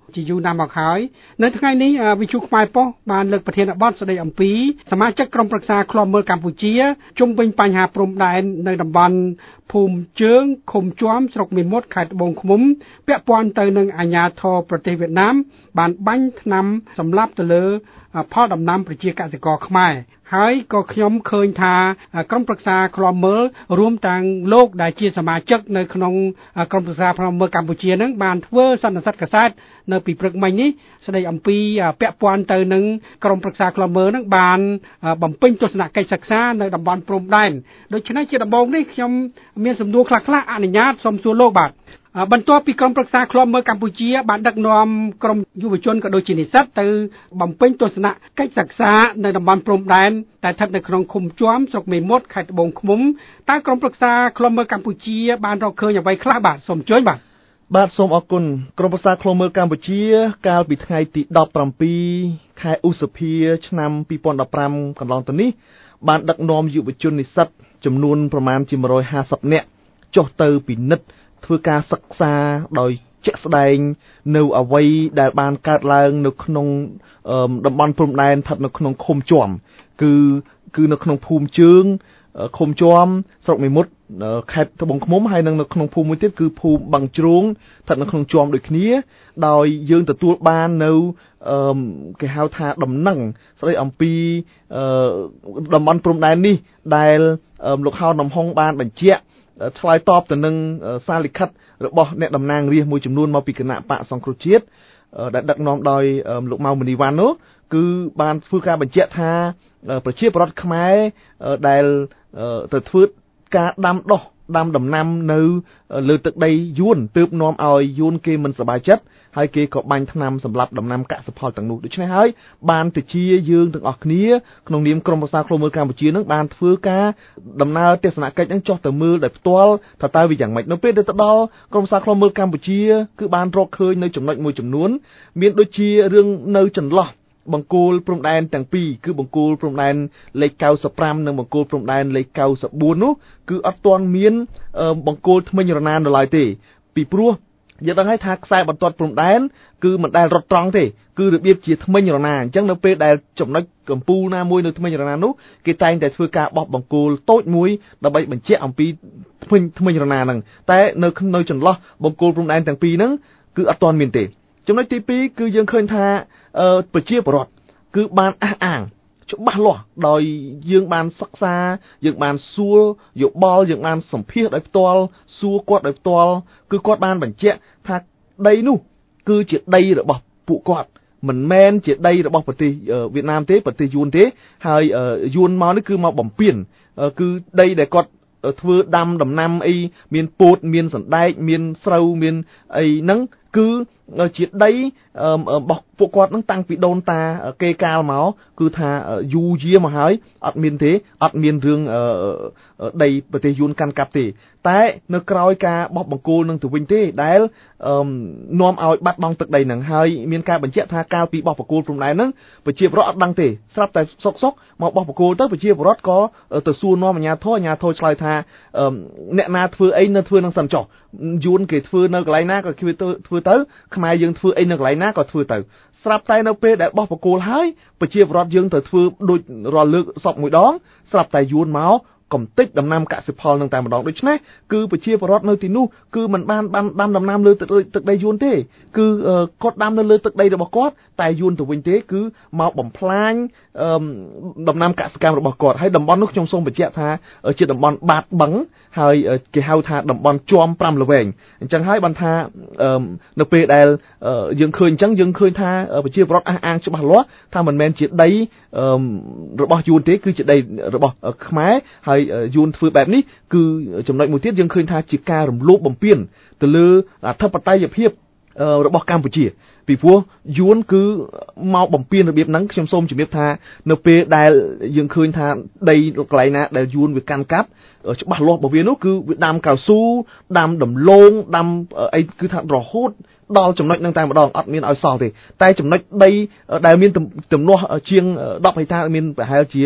ជាយូរណាស់មកហើយនៅថ្ងៃនេះវិទ្យុខ្មែរប៉ុស្តិ៍បានលើកប្រធានបទស្ដីអំពីសមាជិកក្រុមប្រឹក្សាឃ្លាំមើលកម្ពុជាជុំវិញបញ្ហាព្រំដែននៅតំបន់ភូមិជើងឃុំជាំស្រុកមេមត់ខេត្តត្បូងឃ្មុំពាក់ព័ន្ធទៅនឹងអាជ្ញាធរប្រទេសវៀតណាមបានបាញ់ថ្នាំសម្លាប់ទៅលើផលដំណាំប្រជាកសិករខ្មែរហើយក៏ខ្ញុំឃើញថាក្រុមប្រឹក្សាឃ្លាំមើលរួមទាំងលោកដែលជាសមាជិកនៅក្នុងក្រុមប្រឹក្សាឃ្លាំមើលកម្ពុជានឹងបានធ្វើសន្និសីទកាសែតនៅពីព្រឹកមិញនេះស្ដីអំពីពាក់ព័ន្ធទៅនឹងក្រុមប្រឹក្សាឃ្លាំមើលនឹងបានបំពេញទស្សនកិច្ចសិក្សានៅតំបន់ព្រំដែនដូច្នេះជាដំបូងនេះខ្ញុំមានសំណួរខ្លះៗអនុញ្ញាតសូមសួរលោកបាទបន្ទាប់ពីក្រុមប្រឹក្សាឃ្លាំមើលកម្ពុជាបានដឹកនាំក្រុមយុវជនក៏ដូចជានិស្សិតទៅបំពេញទស្សនកិច្ចសិក្សានៅតំបន់ព្រំដែនតែស្ថិតនៅក្នុងឃុំជាំស្រុកមេមត់ខេត្តត្បូងឃ្មុំតើក្រុមប្រឹក្សាឃ្លាំមើលកម្ពុជាបានរកឃើញអ្វីខ្លះបាទសូមអញ្ជើញបាទសូមអរគុណក្រុមប្រឹក្សាឃ្លាំមើលកម្ពុជាកាលពីថ្ងៃទី17ខែឧសភាឆ្នាំ2015កន្លងទៅនេះបានដឹកនាំយុវជននិស្សិតចំនួនប្រមាណជា150នាក់ចុះទៅពិនិត្យធ្វើការសិក្សាដោយជាក់ស្ដែងនៅអ្វីដែលបានកើតឡើងនៅក្នុងតំបន់ព្រំដែនស្ថិតនៅក្នុងឃុំជាំគឺនៅក្នុងភូមិជើងឃុំជាំស្រុកមេមត់ខេត្តត្បូងឃ្មុំហើយនៅក្នុងភូមិមួយទៀតគឺភូមិបឹងជ្រូងស្ថិតនៅក្នុងជាំដូចគ្នាដោយយើងទទួលបាននៅគេហៅថាដំណឹងស្ដីអំពីតំបន់ព្រំដែននេះដែលលោកហៅនំហុងបានបញ្ជាក់ឆ្លើយតបទៅនឹងសារលិខិតរបស់អ្នកតំណាងរាស្ត្រមួយចំនួនមកពីគណៈបកសង្គ្រោះជាតិដែលដឹកនាំដោយលោកម៉ៅមនីវ៉ាន់នោះគឺបានធ្វើការបញ្ជាក់ថាប្រជាពលរដ្ឋខ្មែរដែលទៅធ្វើការដាំដំណាំនៅលើទឹកដីយួនទើបនាំឲ្យយួនគេមិនសប្បាយចិត្តហើយគេក៏បាញ់ថ្នាំសម្លាប់ដំណាំកសិផលទាំងនោះដូច្នេះហើយបានទៅជាយើងទាំងអស់គ្នាក្នុងនាមក្រុមប្រឹក្សាឃ្លាំមើលកម្ពុជានឹងបានធ្វើការដំណើរទស្សនកិច្ចនឹងចុះទៅមើលដោយផ្ទាល់ថាតើវាយ៉ាងម៉េចនៅពេលដែលទៅដល់ក្រុមប្រឹក្សាឃ្លាំមើលកម្ពុជាគឺបានរកឃើញនៅចំណុចមួយចំនួនមានដូចជារឿងនៅចន្លោះបង្គោលព្រំដែនទាំងពីរគឺបង្គោលព្រំដែនលេខ95និងបង្គោលព្រំដែនលេខ94នោះគឺអត់ទាន់មានបង្គោលធ្មេញរណានៅឡើយទេពីព្រោះយើងដឹងហើយថាខ្សែបន្ទាត់ព្រំដែនគឺមិនដែលរត់ត្រង់ទេគឺរបៀបជាធ្មេញរណាអញ្ចឹងនៅពេលដែលចំណុចកំពូលណាមួយនៅធ្មេញរណានោះគេតែងតែធ្វើការបោះបង្គោលតូចមួយដើម្បីបញ្ជាក់អំពីធ្មេញរណាហ្នឹងតែនៅចន្លោះបង្គោលព្រំដែនទាំងពីរហ្នឹងគឺអត់ទាន់មានទេចំណុចទី2គឺយើងឃើញថាប្រជាពលរដ្ឋគឺបានអះអាងច្បាស់លាស់ដោយយើងបានសិក្សាយើងបានសួរយោបល់យើងបានសម្ភាសដោយផ្ទាល់សួរគាត់ដោយផ្ទាល់គឺគាត់បានបញ្ជាក់ថាដីនោះគឺជាដីរបស់ពួកគាត់មិនមែនជាដីរបស់ប្រទេសវៀតណាមទេប្រទេសយួនទេហើយយួនមកនេះគឺមកបំពេញគឺដីដែលគាត់ធ្វើដាំដំណាំអីមានពោតមានសណ្ដែកមានស្រូវមានអីហ្នឹងគឺជាដីរបស់ពួកគាត់នឹងតាំងពីដូនតាគេកាលមកគឺថាយូរយារមកហើយអត់មានទេអត់មានរឿងដីប្រទេសយួនកាន់កាប់ទេតែនៅក្រោយការបោះបង្គោលនឹងទៅវិញទេដែលនាំឲ្យបាត់បង់ទឹកដីនឹងហើយមានការបញ្ជាក់ថាកាលពីបោះបង្គោលព្រំដែនហ្នឹងប្រជាពលរដ្ឋអត់ដឹងទេស្រាប់តែសុកមកបោះបង្គោលទៅប្រជាពលរដ្ឋក៏ទៅសួរនាំអាជ្ញាធរឆ្លើយថាអ្នកណាធ្វើអីនៅធ្វើនឹងសិនចុះយួនគេធ្វើនៅកន្លែងណាក៏គេធ្វើទៅខ្មែរយើងធ្វើអីនៅកន្លែងណាក៏ធ្វើទៅស្រាប់តែនៅពេលដែលបោះបង្គោលហើយប្រជាពលរដ្ឋយើងទៅធ្វើដូចរាល់លើកសពមួយដងស្រាប់តែយួនមកកំទេចដំណាំកសិផលនឹងតែម្ដងដូច្នេះគឺប្រជាពលរដ្ឋនៅទីនោះគឺមិនបានដាំដំណាំលើទឹកដីយួនទេគឺគាត់ដាំនៅលើទឹកដីរបស់គាត់តែយួនទៅវិញទេគឺមកបំផ្លាញដំណាំកសិកម្មរបស់គាត់ហើយតំបន់នោះខ្ញុំសូមបញ្ជាក់ថាជាតំបន់បាតបឹងហើយគេហៅថាតំបន់ជាំ5ល្វែងអញ្ចឹងហើយបានថានៅពេលដែលយើងឃើញអញ្ចឹងយើងឃើញថាប្រជាពលរដ្ឋអះអាងច្បាស់លាស់ថាមិនមែនជាដីរបស់យួនទេគឺជាដីរបស់ខ្មែរហើយយួនធ្វើបែបនេះគឺចំណុចមួយទៀតយើងឃើញថាជាការរំលោភបំពានទៅលើអធិបតេយ្យភាពរបស់កម្ពុជាពីព្រោះយួនគឺមកបំពេញរបៀបហ្នឹងខ្ញុំសូមជម្រាបថានៅពេលដែលយើងឃើញថាដីកន្លែងណាដែលយួនវាកាន់កាប់ច្បាស់លាស់របស់វានោះគឺវាដាំកៅស៊ូដាំដំឡូងដាំអីគឺថារហូតដល់ចំណុចហ្នឹងតែម្ដងអត់មានឲ្យសល់ទេតែចំណុចដីដែលមានទំនាស់ជាង10ហិកតាមានប្រហែលជា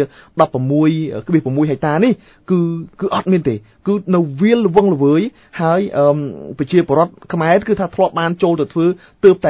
16.6 ហិកតានេះគឺអត់មានទេគឺនៅវាលល្វឹងល្វើយហើយប្រជាពលរដ្ឋខ្មែរគឺថាធ្លាប់បានចូលទៅធ្វើទើបតែថ្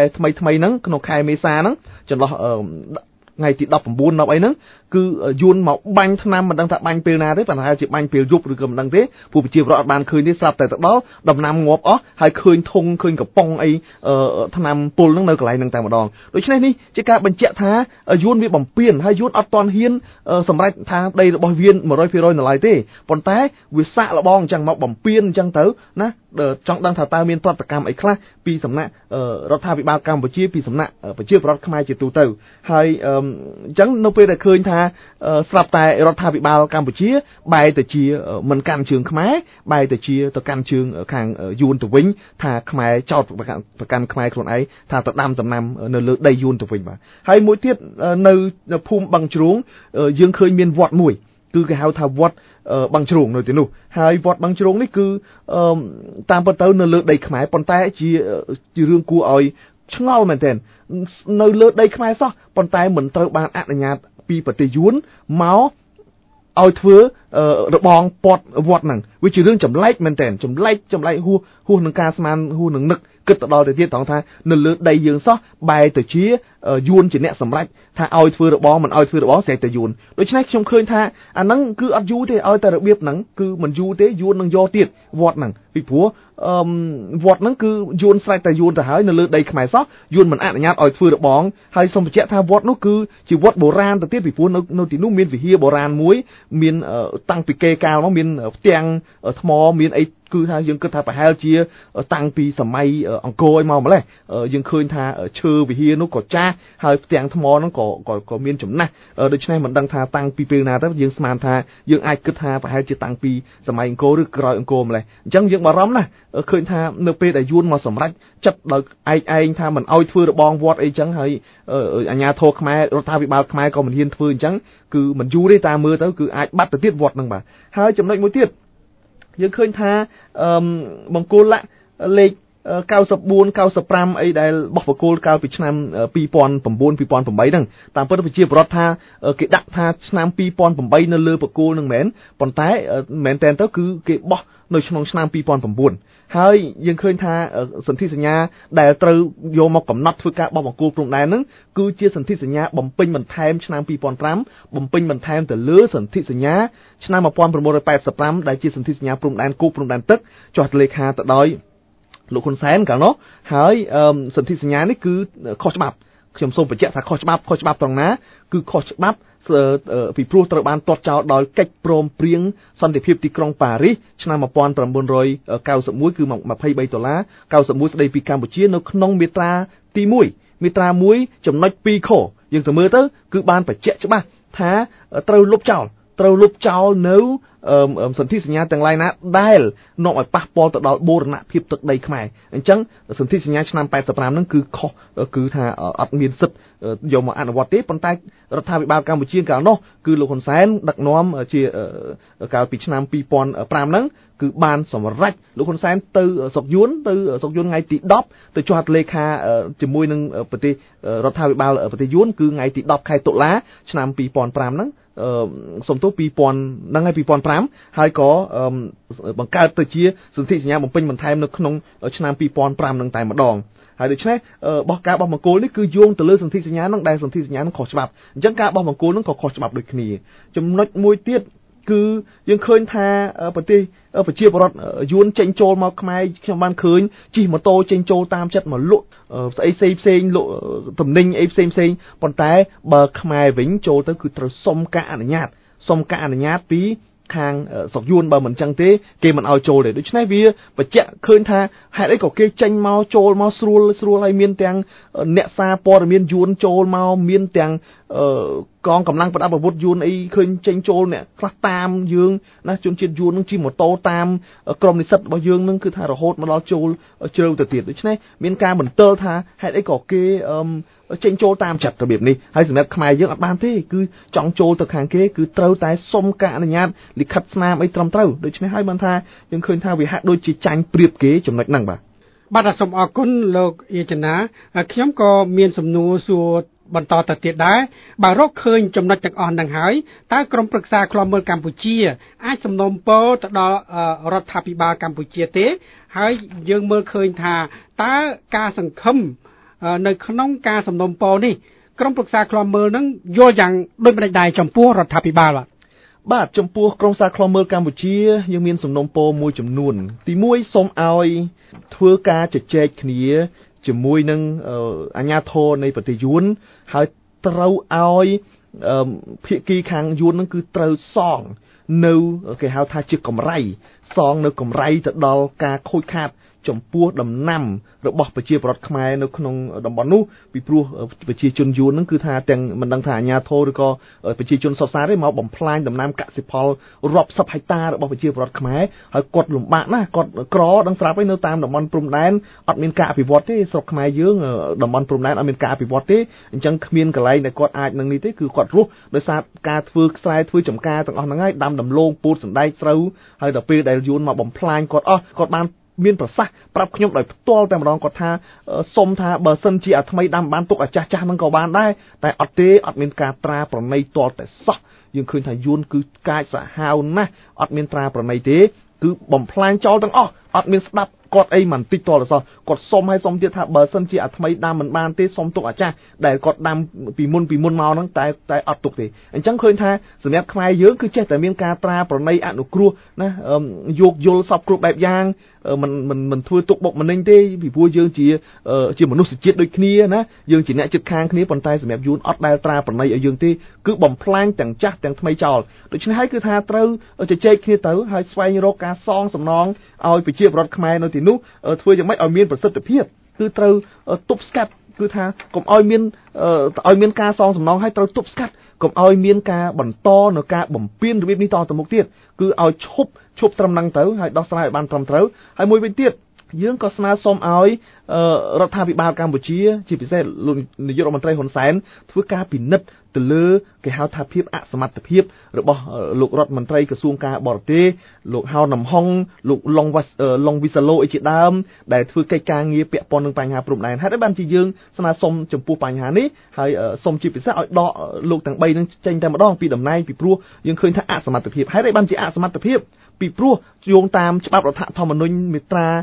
ថ្មីហ្នឹងក្នុងខែមេសាហ្នឹងចន្លោះថ្ងៃទី19 10អីហ្នឹងគឺយួនមកបាញ់ថ្នាំមិនដឹងថាបាញ់ពេលណាទេប៉ុន្តែជាបាញ់ពេលយប់ឬក៏មិនដឹងទេពួកប្រជាពលរដ្ឋអត់បានឃើញទេស្រាប់តែទៅដល់ដំណាំងាប់អស់ហើយឃើញធុងឃើញកំប៉ុងអីថ្នាំពុលហ្នឹងនៅកន្លែងហ្នឹងតែម្ដងដូច្នេះនេះជាការបញ្ជាក់ថាយួនវាបំពេញហើយយួនអត់ទាន់ហ៊ានសម្រេចថាដីរបស់វា 100% នៅឡើយទេប៉ុន្តែវាសាក់លបងអញ្ចឹងមកបំពេញអញ្ចឹងទៅណាចង់ដឹងថាតើមានប្រតិកម្មអីខ្លះពីសំណាក់រដ្ឋាភិបាលកម្ពុជាពីសំណាក់ប្រជាពលរដ្ឋខ្មែរជាទូទៅហើយអញ្ចឹងនៅពេលដែលឃើញថាស្រាប់តែរដ្ឋាភិបាលកម្ពុជាបែរទៅជាមិនកាន់ជើងខ្មែរបែរទៅជាទៅកាន់ជើងខាងយួនទៅវិញថាខ្មែរចោតប្រកាន់ខ្មែរខ្លួនឯងថាទៅដាំដំណាំនៅលើដីយួនទៅវិញបាទហើយមួយទៀតនៅភូមិបឹងជ្រូងយើងឃើញមានវត្តមួយគឺគេហៅថាវត្តបឹងជ្រូងនៅទីនោះហើយវត្តបឹងជ្រូងនេះគឺតាមពិតទៅនៅលើដីខ្មែរប៉ុន្តែជារឿងគួរឲ្យឆ្ងល់មែនទែននៅលើដីខ្មែរសោះប៉ុន្តែមិនត្រូវបានអនុញ្ញាតពីប្រទេសយួនមកឲ្យធ្វើរបងពាត់វត្តហ្នឹងវាជារឿងចម្លែកមែនទែនចម្លែកហួសនឹងការស្មានហួសនឹងនឹកគិតទៅដល់ទៅទៀតត្រង់ថានៅលើដីយើងសោះបែរទៅជាយួនជាអ្នកសម្រេចថាឲ្យធ្វើរបងមិនឲ្យធ្វើរបងស្រែកតែយួនដូច្នេះខ្ញុំឃើញថាអាហ្នឹងគឺអត់យូរទេឲ្យតែរបៀបហ្នឹងគឺមិនយូរទេយួននឹងយកទៀតវត្តហ្នឹងពីព្រោះវត្តហ្នឹងគឺយួនស្រេចតែយួនទៅហើយនៅលើដីខ្មែរសោះយួនមិនអនុញ្ញាតឲ្យធ្វើរបងហើយសូមបញ្ជាក់ថាវត្តនោះគឺជាវត្តបុរាណទៅទៀតពីព្រោះនៅទីនោះមានវិហារបុរាណមួយមានតាំងពីគេកាលមកមានផ្ទាំងថ្មមានអីគឺថាយើងគិតថាប្រហែលជាតាំងពីសម័យអង្គរឲ្យមកម្លេះយើងឃើញថាឈើវិហារនោះក៏ចាស់ហើយផ្ទាំងថ្មហ្នឹងក៏មានចំណាស់ដូច្នេះមិនដឹងថាតាំងពីពេលណាទៅយើងស្មានថាយើងអាចគិតថាប្រហែលជាតាំងពីសម័យអង្គរឬក្រោយអង្គរម្លេះអញ្ចឹងយើងបារម្ភណាស់ឃើញថានៅពេលដែលយួនមកសម្រេចចិត្តដោយឯងថាមិនអោយធ្វើរបងវត្តអីចឹងហើយអាជ្ញាធរខ្មែររដ្ឋាភិបាលខ្មែរក៏មិនហ៊ានធ្វើអញ្ចឹងគឺមិនយូរទេតាមមើលទៅគឺអាចបាត់ទៅទៀតវត្តហ្នឹងបាទហើយចំណុចមួយទៀតយើងឃើញថាបង្គោលលេខ94 95អីដែលបោះបង្គោលកាលពីឆ្នាំ2009 2008ហ្នឹងតាមពិតប្រជាពលរដ្ឋថាគេដាក់ថាឆ្នាំ2008នៅលើបង្គោលហ្នឹងមែនប៉ុន្តែមែនតើទៅគឺគេបោះនៅក្នុងឆ្នាំ2009ហើយយើងឃើញថាសន្ធិសញ្ញាដែលត្រូវយកមកកំណត់ធ្វើការបោះបង្គោលព្រំដែនហ្នឹងគឺជាសន្ធិសញ្ញាបំពេញបន្ថែមឆ្នាំ2005បំពេញបន្ថែមទៅលើសន្ធិសញ្ញាឆ្នាំ1985ដែលជាសន្ធិសញ្ញាព្រំដែនគោកព្រំដែនទឹកចុះលេខាទៅដោយលោកហ៊ុនសែនកាលនោះហើយសន្ធិសញ្ញានេះគឺខុសច្បាប់ខ្ញុំសូមបញ្ជាក់ថាខុសច្បាប់ត្រង់ណាគឺខុសច្បាប់ពីព្រោះត្រូវបានទាត់ចោលដោយកិច្ចព្រមព្រៀងសន្តិភាពទីក្រុងប៉ារីសឆ្នាំ1991គឺ$23 91ស្ដីពីកម្ពុជានៅក្នុងមាត្រាទី1មាត្រា1ចំណុច2ខយើងទៅមើលទៅគឺបានបញ្ជាក់ច្បាស់ថាត្រូវលុបចោលនៅសន្ធិសញ្ញាទាំងឡាយណាដែលនាំឲ្យប៉ះពាល់ទៅដល់បូរណភាពទឹកដីខ្មែរអញ្ចឹងសន្ធិសញ្ញាឆ្នាំ85ហ្នឹងគឺខុសគឺថាអត់មានសិទ្ធិយកមកអនុវត្តទេប៉ុន្តែរដ្ឋាភិបាលកម្ពុជាកាលនោះគឺលោកហ៊ុនសែនដឹកនាំជាកាលពីឆ្នាំ2005ហ្នឹងគឺបានសម្រេចលោកហ៊ុនសែនទៅស្រុកយួនថ្ងៃទី10ទៅចុះហត្ថលេខាជាមួយនឹងប្រទេសរដ្ឋាភិបាលប្រទេសយួនគឺថ្ងៃទី10ខែតុលាឆ្នាំ2005ហ្នឹងសុំទោស2000ហ្នឹងហើយ2005ហើយក៏បង្កើតទៅជាសន្ធិសញ្ញាបំពេញបន្ថែមនៅក្នុងឆ្នាំ2005ហ្នឹងតែម្ដងហើយដូច្នេះការបោះបង្គោលនេះគឺយោងទៅលើសន្ធិសញ្ញាហ្នឹងដែលសន្ធិសញ្ញាហ្នឹងខុសច្បាប់អញ្ចឹងការបោះបង្គោលហ្នឹងក៏ខុសច្បាប់ដូចគ្នាចំណុចមួយទៀតគឺយើងឃើញថាប្រជាពលរដ្ឋយួនចេញចូលមកខ្មែរខ្ញុំបានឃើញជិះម៉ូតូចេញចូលតាមចិត្តមកលក់ស្អីផ្សេងលក់ទំនិញអីផ្សេងប៉ុន្តែបើខ្មែរវិញចូលទៅគឺត្រូវសុំការអនុញ្ញាតពីខាងស្រុកយួនបើមិនចឹងទេគេមិនឲ្យចូលទេដូច្នេះវាបញ្ជាក់ឃើញថាហេតុអីក៏គេចេញមកចូលមកស្រួលហើយមានទាំងអ្នកសារព័ត៌មានយួនចូលមកមានទាំងកងកម្លាំងប្រដាប់អាវុធយួនអីឃើញចេញចូលអ្នកខ្លះតាមយើងណាជនជាតិយួននឹងជិះម៉ូតូតាមក្រុមនិស្សិតរបស់យើងនឹងគឺថារហូតមកដល់ចូលជ្រៅទៅទៀតដូច្នេះមានការបន្ទិលថាហេតុអីក៏គេចេញចូលតាមចិត្តរបៀបនេះហើយសម្រាប់ខ្មែរយើងអត់បានទេគឺចង់ចូលទៅខាងគេគឺត្រូវតែសុំការអនុញ្ញាតលិខិតស្នាមអីត្រឹមត្រូវដូច្នេះហើយបានថាយើងឃើញថាវាហាក់ដូចជាចាញ់ប្រៀបគេចំណុចហ្នឹងបាទសូមអរគុណលោកយាចនាខ្ញុំក៏មានសំណួរសួរបន្តទៅទៀតដែរបើរកឃើញចំណុចទាំងអស់ហ្នឹងហើយតើក្រុមប្រឹក្សាឃ្លាំមើលកម្ពុជាអាចសំណូមពរទៅដល់រដ្ឋាភិបាលកម្ពុជាទេហើយយើងមើលឃើញថាតើការសង្ឃឹមនៅក្នុងការសំណុំពរនេះក្រុមប្រឹក្សាឃ្លាំមើលនឹងយល់យ៉ាងដូចម្តេចដែរចំពោះរដ្ឋាភិបាលបាទចំពោះក្រុមប្រឹក្សាឃ្លាំមើលកម្ពុជាយើងមានសំណុំពរមួយចំនួនទី1សូមឲ្យធ្វើការជជែកគ្នាជាមួយនឹងអាជ្ញាធរនៃប្រទេសយួនហើយត្រូវឲ្យភាគីខាងយួននឹងគឺត្រូវសងនៅគេហៅថាជាកម្រៃសងនៅកម្រៃទៅដល់ការខូចខាតចំពោះដំណាំរបស់ប្រជាពលរដ្ឋខ្មែរនៅក្នុងតំបន់នោះពីព្រោះប្រជាជនយួនហ្នឹងគឺថាទាំងមិនដឹងថាអាជ្ញាធរឬក៏ប្រជាជនសុខសាន្តទេមកបំផ្លាញដំណាំកសិផលរាប់សិបហិកតារបស់ប្រជាពលរដ្ឋខ្មែរហើយគាត់លំបាកណាស់គាត់ក្រដឹងស្រាប់ហើយនៅតាមតំបន់ព្រំដែនអត់មានការអភិវឌ្ឍទេស្រុកខ្មែរយើងតំបន់ព្រំដែនអត់មានការអភិវឌ្ឍទេអញ្ចឹងគ្មានកន្លែងដែលគាត់អាចនឹងនេះទេគឺគាត់រស់ដោយសារការធ្វើខ្សែធ្វើចំការទាំងអស់ហ្នឹងហើយដាំដំឡូងពោតសណ្ដែកស្រូវហើយដល់ពេលដែលយួនមកបំផ្លាញគាត់អស់គាត់បានមានប្រសាសន៍ប្រាប់ខ្ញុំដោយផ្ទាល់តែម្ដងគាត់ថាសុំថាបើសិនជាអាថ្មីដាំបានទុកអាចាស់ហ្នឹងក៏បានដែរតែអត់ទេអត់មានការត្រាប្រណីទាល់តែសោះយើងឃើញថាយួនគឺកាចសាហាវណាស់អត់មានត្រាប្រណីទេគឺបំផ្លាញចោលទាំងអស់អត់មានស្ដាប់គាត់អីមិនតិចទាល់តែសោះគាត់សុំឲ្យសុំទៀតថាបើសិនជាអាថ្មីដាំមិនបានទេសុំទុកអាចាស់ដែលគាត់ដាំពីមុនមកហ្នឹងតែអត់ទុកទេអញ្ចឹងឃើញថាសម្រាប់ខ្មែរយើងគឺចេះតែមានការត្រាប្រណីអនុគ្រោះណាយោគយល់សពគ្រប់បែបយ៉ាងមិនធ្វើទុកបុកម្នេញទេពីព្រោះយើងជាមនុស្សជាតិដូចគ្នាណាយើងជាអ្នកជិតខាងគ្នាប៉ុន្តែសម្រាប់យួនអត់ដែលត្រាប្រណីឲ្យយើងទេគឺបំផ្លាញទាំងចាស់ទាំងថ្មីចោលដូច្នេះហើយគឺថាត្រូវជជែកគ្នាទៅហើយស្វែងរកការសងសំណងឲ្យប្រជាពលរដ្ឋខ្មែរនៅទីនោះធ្វើយ៉ាងម៉េចឲ្យមានប្រសិទ្ធភាពគឺត្រូវទប់ស្កាត់គឺថាកុំឲ្យមានការសងសំណងឲ្យត្រូវទប់ស្កាត់កុំឲ្យមានការបន្តនៅការបំពេញរបៀបនេះតទៅមុខទៀតគឺឲ្យឈប់ត្រឹមហ្នឹងទៅហើយដោះស្រាយឲ្យបានត្រឹមត្រូវហើយមួយវិញទៀតយើងក៏ស្នើសុំឲ្យរដ្ឋាភិបាលកម្ពុជាជាពិសេសលោកនាយករដ្ឋមន្ត្រីហ៊ុនសែនធ្វើការពិនិត្យទៅលើគេហៅថាភាពអសមត្ថភាពរបស់លោករដ្ឋមន្ត្រីក្រសួងការបរទេសលោកហៅនំហុងលោកឡុងវិសាឡូអីជាដើមដែលធ្វើកិច្ចការងារពាក់ព័ន្ធនឹងបញ្ហាព្រំដែនហេតុអីបានជាយើងស្នើសុំចំពោះបញ្ហានេះហើយសុំជាពិសេសឲ្យដកលោកទាំង3នឹងចេញតែម្ដងពីតំណែងពីព្រោះយើងឃើញថាអសមត្ថភាពហេតុអីបានជាអសមត្ថភាពពីព្រោះយោងតាមច្បាប់រដ្ឋធម្មនុញ្ញមាត្រា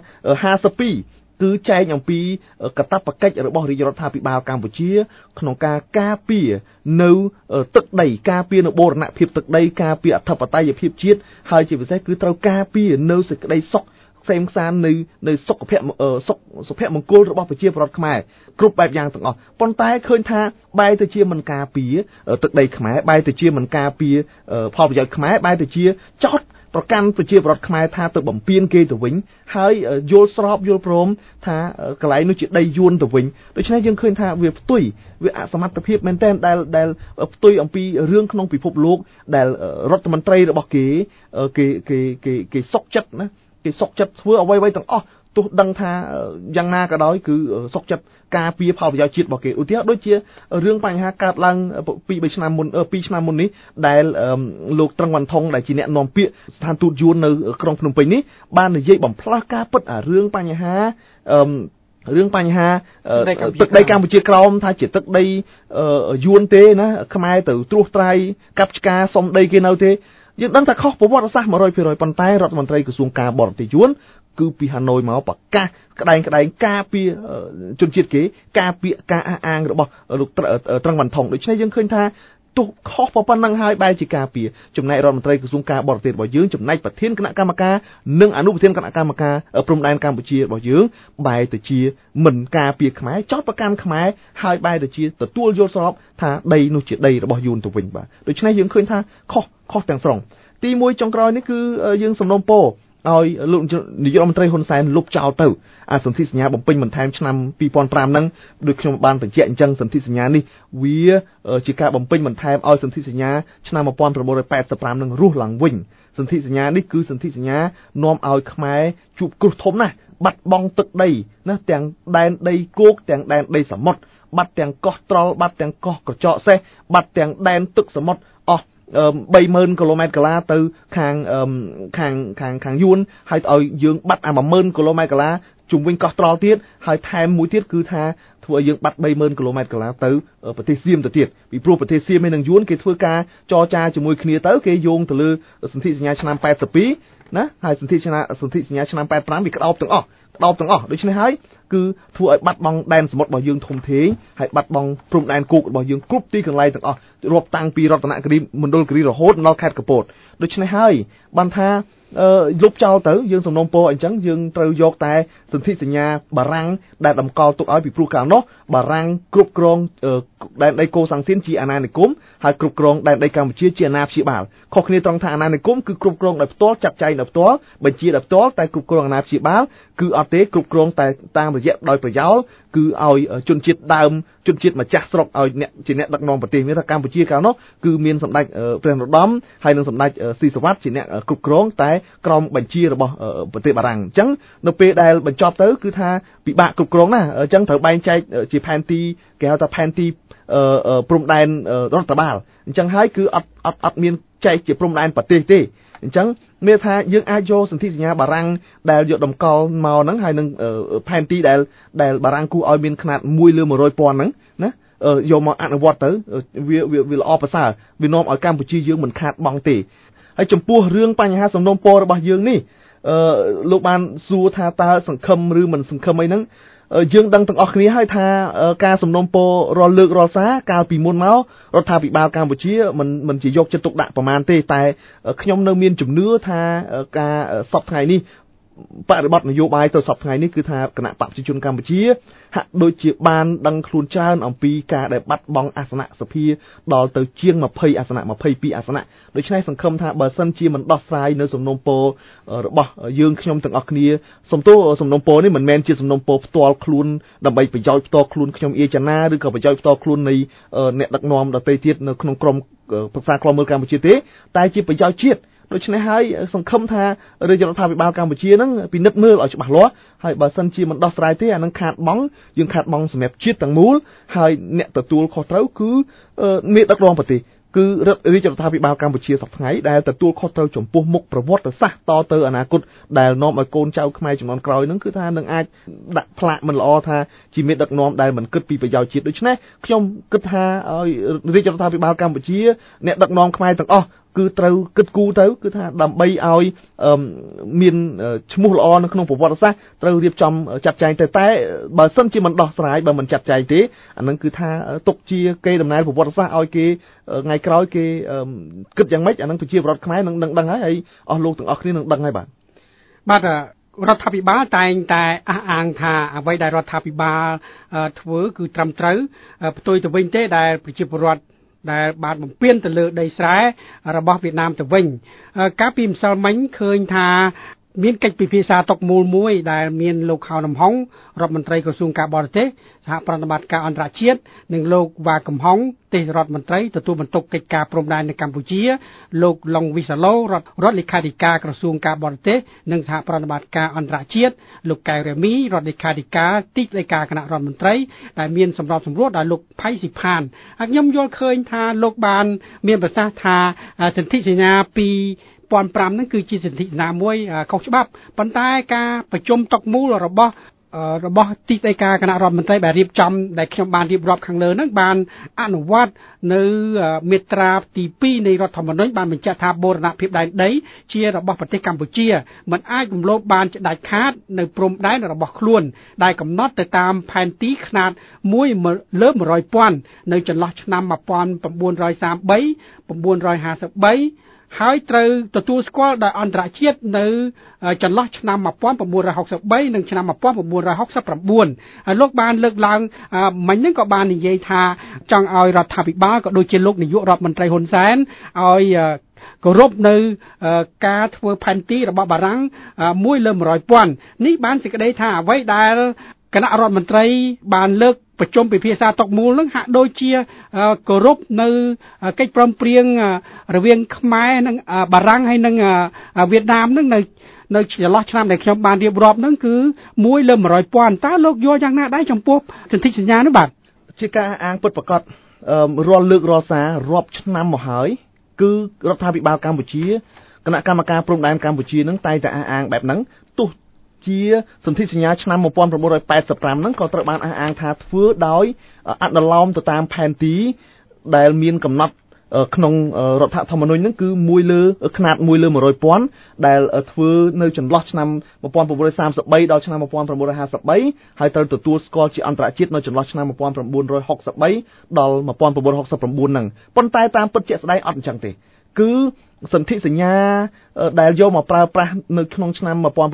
52គឺចែងអំពីកាតព្វកិច្ចរបស់រាជរដ្ឋាភិបាលកម្ពុជាក្នុងការការពារនៅទឹកដីការពារនៅបូរណភាពទឹកដីការពារអធិបតេយ្យភាពជាតិហើយជាពិសេសគឺត្រូវការពារនៅសេចក្តីសុខផ្សេងផ្សាននៅសុភមង្គលរបស់ប្រជាពលរដ្ឋខ្មែរគ្រប់បែបយ៉ាងទាំងអស់ប៉ុន្តែឃើញថាបែរទៅជាមិនការពារទឹកដីខ្មែរបែរទៅជាមិនការពារផលប្រយោជន៍ខ្មែរបែរទៅជាចោតប្រកាន់ប្រជាពលរដ្ឋខ្មែរថាទៅបំពេញគេទៅវិញហើយយល់ស្របយល់ព្រមថាកន្លែងនោះជាដីយួនទៅវិញដូច្នេះយើងឃើញថាវាផ្ទុយវាអសមត្ថភាពមែនទែនដែលផ្ទុយអំពីរឿងក្នុងពិភពលោកដែលរដ្ឋមន្ត្រីរបស់គេសុកចិត្តណាគេសុកចិត្តធ្វើអ្វីៗទាំងអស់ទោះដឹងថាយ៉ាងណាក៏ដោយគឺសុកចិត្តការពារផលប្រយោជន៍ជាតិរបស់គេឧទាហរណ៍ដូចជារឿងបញ្ហាកើតឡើង2ឆ្នាំមុននេះដែលលោកត្រឹងវ៉ាន់ថុងដែលជាអ្នកនាំពាក្យស្ថានទូតយួននៅក្រុងភ្នំពេញនេះបាននិយាយបំផ្លាស់ការពិតរឿងបញ្ហាទឹកដីកម្ពុជាក្រោមថាជាទឹកដីយួនទេណាខ្មែរទៅត្រួសត្រាយកាប់ឆ្ការសុំដីគេនៅទេយើងដឹងថាខុសប្រវត្តិសាស្ត្រ 100% ប៉ុន្តែរដ្ឋមន្ត្រីក្រសួងការបរទេសយួនគឺពីហាណូយមកប្រកាសក្តែងការពារជនជាតិគេការពារការអះអាងរបស់លោកត្រឹងវ៉ាន់ថុងដូច្នេះយើងឃើញថាទោះខុសប៉ុណ្ណឹងហើយបែរជាការពារចំណែករដ្ឋមន្ត្រីក្រសួងការបរទេសរបស់យើងចំណែកប្រធានគណៈកម្មការនិងអនុប្រធានគណៈកម្មការព្រំដែនកម្ពុជារបស់យើងបែរទៅជាមិនការពារខ្មែរចោទប្រកាន់ខ្មែរហើយបែរទៅជាទទួលយល់ស្របថាដីនោះជាដីរបស់យួនទៅវិញបាទដូច្នេះយើងឃើញថាខុសទាំងស្រុងទី1ចុងក្រោយនេះគឺយើងសំណូមពរឲ្យលោកនាយករដ្ឋមន្ត្រីហ៊ុនសែនលុបចោលទៅអាសន្ធិសញ្ញាបំពេញបន្ថែមឆ្នាំ2005ហ្នឹងដូចខ្ញុំបានបញ្ជាក់អញ្ចឹងសន្ធិសញ្ញានេះវាជាការបំពេញបន្ថែមឲ្យសន្ធិសញ្ញាឆ្នាំ1985ហ្នឹងរស់ឡើងវិញសន្ធិសញ្ញានេះគឺសន្ធិសញ្ញានាំឲ្យខ្មែរជួបគ្រោះធំណាស់បាត់បង់ទឹកដីណាទាំងដែនដីគោកទាំងដែនដីសមុទ្របាត់ទាំងកោះត្រល់បាត់ទាំងកោះក្រចកសេះបាត់ទាំងដែនទឹកសមុទ្រអស់30,000 គីឡូម៉ែត្រកន្លះទៅខាងយួនហើយឲ្យយើងបាត់10,000 គីឡូម៉ែត្រកន្លះជុំវិញកោះត្រល់ទៀតហើយថែមមួយទៀតគឺថាធ្វើឲ្យយើងបាត់30,000 គីឡូម៉ែត្រកន្លះទៅប្រទេសសៀមទៅទៀតពីព្រោះប្រទេសសៀមហើយនិងយួនគេធ្វើការចរចាជាមួយគ្នាទៅគេយោងទៅលើសន្ធិសញ្ញាឆ្នាំ82 ណាហើយសន្ធិសញ្ញាឆ្នាំ85វាក្តោបទាំងអស់ដូច្នេះហើយគឺធ្វើឲ្យបាត់បង់ដែនសមុទ្ររបស់យើងធំធេងហើយបាត់បង់ព្រំដែនគោករបស់យើងគ្រប់ទីកន្លែងទាំងអស់រាប់តាំងពីរតនគិរីមណ្ឌលគិរីរហូតដល់ខេត្តកំពតដូច្នេះហើយបានថាលុបចោលទៅយើងសំណូមពរអញ្ចឹងយើងត្រូវយកតែសន្ធិសញ្ញាបារាំងដែលតម្កល់ទុកឲ្យពីព្រោះកាលនោះបារាំងគ្រប់គ្រងដែនដីកូសាំងស៊ីនជាអាណានិគមហើយគ្រប់គ្រងដែនដីកម្ពុជាជាអាណាព្យាបាលខុសគ្នាត្រង់ថាអាណានិគមគឺគ្រប់គ្រងដោយផ្ទាល់ចាត់ចែងដោយផ្ទាល់បញ្ជាដោយផ្ទាល់តែគ្រប់គ្រងអាណាព្យាបាលគឺអត់ទេគ្រប់គ្រងតែតាមរយៈដោយប្រយោលគឺឲ្យជនជាតិដើមជនជាតិម្ចាស់ស្រុកឲ្យអ្នកជាអ្នកដឹកនាំប្រទេសមានថាកម្ពុជាកាលនោះគឺមានសម្ដេចព្រះនរោត្តមហើយនិងសម្ដេចស៊ីសុវត្ថិជាអ្នកគ្រប់គ្រងតែក្រមបញ្ជារបស់ប្រទេសបារាំងអញ្ចឹងនៅពេលដែលបញ្ចប់ទៅគឺថាពិបាកគ្រប់គ្រងណាអញ្ចឹងត្រូវបែងចែកជាផែនទីគេហៅថាផែនទីព្រំដែនរដ្ឋបាលអញ្ចឹងហើយគឺអត់មានចែកជាព្រំដែនប្រទេសទេអញ្ចឹងមានថាយើងអាចយកសន្ធិសញ្ញាបារាំងដែលយកតម្កល់មកហ្នឹងហើយនឹងផែនទីដែលបារាំងគូឲ្យមានຂະຫນາດ1លើ100,000ហ្នឹងណាយកមកអនុវត្តទៅវាល្អប្រសើរវានាំឲ្យកម្ពុជាយើងមិនខាតបង់ទេហើយចំពោះរឿងបញ្ហាសំណុំពររបស់យើងនេះលោកបានសួរថាតើសង្ឃឹមឬមិនសង្ឃឹមអីហ្នឹងយើងដឹងទាំងអស់គ្នាហើយថាការសំណុំពររាល់លើករាល់សារកាលពីមុនមករដ្ឋាភិបាលកម្ពុជាមិនជាយកចិត្តទុកដាក់ប្រមាណទេតែខ្ញុំនៅមានជំនឿថាការសពថ្ងៃនេះបរិបទនយោបាយទៅសពថ្ងៃនេះគឺថាគណៈបព្វជិជនកម្ពុជាហាក់ដូចជាបានដឹងខ្លួនច្រើនអំពីការដែលបាត់បង់អាសនៈសភាដល់ទៅជាង20អាសនៈ22អាសនៈដូច្នេះសង្ឃឹមថាបើសិនជាមិនដោះស្រាយនៅសំណុំពររបស់យើងខ្ញុំទាំងអស់គ្នាសំណុំពរនេះមិនមែនជាសំណុំពរផ្ទាល់ខ្លួនដើម្បីប្រយោជន៍ផ្ទាល់ខ្លួនខ្ញុំអៀចាណាឬក៏ប្រយោជន៍ផ្ទាល់ខ្លួននៃអ្នកដឹកនាំដទៃទៀតនៅក្នុងក្រុមប្រឹក្សាឃ្លាំមើលកម្ពុជាទេតែជាប្រយោជន៍ជាតិដូច្នេះហើយសង្ឃឹមថារាជរដ្ឋាភិបាលកម្ពុជានឹងពិនិត្យមើលឲ្យច្បាស់លាស់ហើយបើសិនជាមិនដោះស្រាយទេអានឹងខាតបង់យើងខាតបង់សម្រាប់ជាតិទាំងមូលហើយអ្នកទទួលខុសត្រូវគឺមេដឹកនាំប្រទេសគឺរាជរដ្ឋាភិបាលកម្ពុជាសប្តាហ៍ថ្ងៃដែលទទួលខុសត្រូវចំពោះមុខប្រវត្តិសាស្ត្រតទៅអនាគតដែលនាំឲ្យកូនចៅខ្មែរជំនាន់ក្រោយនឹងគឺថានឹងអាចដាក់ផ្លាកមិនល្អថាជាមេដឹកនាំដែលមិនគិតពីប្រយោជន៍ជាតិដូច្នេះខ្ញុំគិតថាឲ្យរាជរដ្ឋាភិបាលកម្ពុជាអ្នកដឹកនាំខ្មែរទាំងអស់គឺត្រូវគិតគូរទៅគឺថាដើម្បីឲ្យមានឈ្មោះល្អនៅក្នុងប្រវត្តិសាស្ត្រត្រូវរៀបចំចាត់ចែងទៅតែបើសិនជាមិនដោះស្រាយបើមិនចាត់ចែងទេអានឹងគឺថាទុកជាគេដំណើរប្រវត្តិសាស្ត្រឲ្យគេថ្ងៃក្រោយគេគិតយ៉ាងម៉េចអានឹងប្រជាពលរដ្ឋខ្មែរនឹងដឹងហើយអស់លោកទាំងអស់គ្នានឹងដឹងហើយបាទរដ្ឋាភិបាលតែងតែអះអាងថាអ្វីដែលរដ្ឋាភិបាលធ្វើគឺត្រឹមត្រូវផ្ទុយទៅវិញទេដែលប្រជាពលរដ្ឋដែលបានបំពេញទៅលើដីស្រែរបស់វៀតណាមទៅវិញកាលពីម្សិលមិញឃើញថាមានកិច្ចពិភាក្សាតុកមូលមួយដែលមានលោកខៅនំហុងរដ្ឋមន្ត្រីក្រសួងការបរទេសសហប្រតិបត្តិការអន្តរជាតិនិងលោកវ៉ាកំហុងទេសរដ្ឋមន្ត្រីទទួលបន្ទុកកិច្ចការព្រំដែននៅកម្ពុជាលោកឡុងវីសាឡូរដ្ឋលេខាធិការក្រសួងការបរទេសនិងសហប្រតិបត្តិការអន្តរជាតិលោកកៅរ៉េមីរដ្ឋលេខាធិការទីស្តីការគណៈរដ្ឋមន្ត្រីដែលមានសម្របសម្រួលដោយលោកផៃស៊ីផានហើយខ្ញុំយល់ឃើញថាលោកបានមានប្រសាសន៍ថាសន្ធិសញ្ញាពី2005ហ្នឹងគឺជាសន្ធិសញ្ញាមួយខុសច្បាប់ប៉ុន្តែការប្រជុំតុកមូលរបស់ទីស្តីការគណៈរដ្ឋមន្ត្រីដែលរៀបចំដែលខ្ញុំបានរៀបរាប់ខាងលើហ្នឹងបានអនុវត្តនៅមាត្រាទី2នៃរដ្ឋធម្មនុញ្ញបានបញ្ជាក់ថាបូរណភាពដែនដីជារបស់ប្រទេសកម្ពុជាមិនអាចរំលោភបានដាច់ខាតនៅព្រំដែនរបស់ខ្លួនដែលកំណត់ទៅតាមផែនទីຂະຫນາດ1 លើ 100,000 នៅចន្លោះឆ្នាំ1933 953ហើយត្រូវទទួលស្គាល់ដោយអន្តរជាតិនៅចន្លោះឆ្នាំ1963និងឆ្នាំ1969ហើយលោកបានលើកឡើងមិញហ្នឹងក៏បាននិយាយថាចង់ឲ្យរដ្ឋាភិបាលក៏ដូចជាលោកនាយករដ្ឋមន្ត្រីហ៊ុនសែនឲ្យគោរពនៅការធ្វើផែនទីរបស់បារាំង1 លើ 100,000 នេះបានសេចក្តីថាអ្វីដែលគណៈរដ្ឋមន្ត្រីបានលើកប្រជុំពិភាក្សាតុកមូលនឹងហាក់ដូចជាគោរពនៅកិច្ចព្រមព្រៀងរវាងខ្មែរនិងបារាំងហើយនិងវៀតណាមនឹងនៅចន្លោះឆ្នាំដែលខ្ញុំបានរៀបរាប់នឹងគឺ1 លើ 100,000 តើលោកយល់យ៉ាងណាដែរចំពោះសន្ធិសញ្ញានោះបាទជាការអាងពិតប្រាកដរាល់លើករាល់សាររាប់ឆ្នាំមកហើយគឺរដ្ឋាភិបាលកម្ពុជាគណៈកម្មការព្រំដែនកម្ពុជានឹងតែងតែអះអាងបែបហ្នឹងទោះជាសន្ធិសញ្ញាឆ្នាំ1985ហ្នឹងក៏ត្រូវបានអះអាងថាធ្វើដោយអនុលោមទៅតាមផែនទីដែលមានកំណត់ក្នុងរដ្ឋធម្មនុញ្ញហ្នឹងគឺ1លើຂនាត1លើ 100,000 ដែលធ្វើនៅចន្លោះឆ្នាំ1933ដល់ឆ្នាំ1953ហើយត្រូវទទួលស្គាល់ជាអន្តរជាតិនៅចន្លោះឆ្នាំ1963ដល់1969ហ្នឹងប៉ុន្តែតាមពិតជាក់ស្ដែងអត់អញ្ចឹងទេគឺសន្ធិសញ្ញាដែលយកមកប្រើប្រាស់នៅក្នុងឆ្នាំ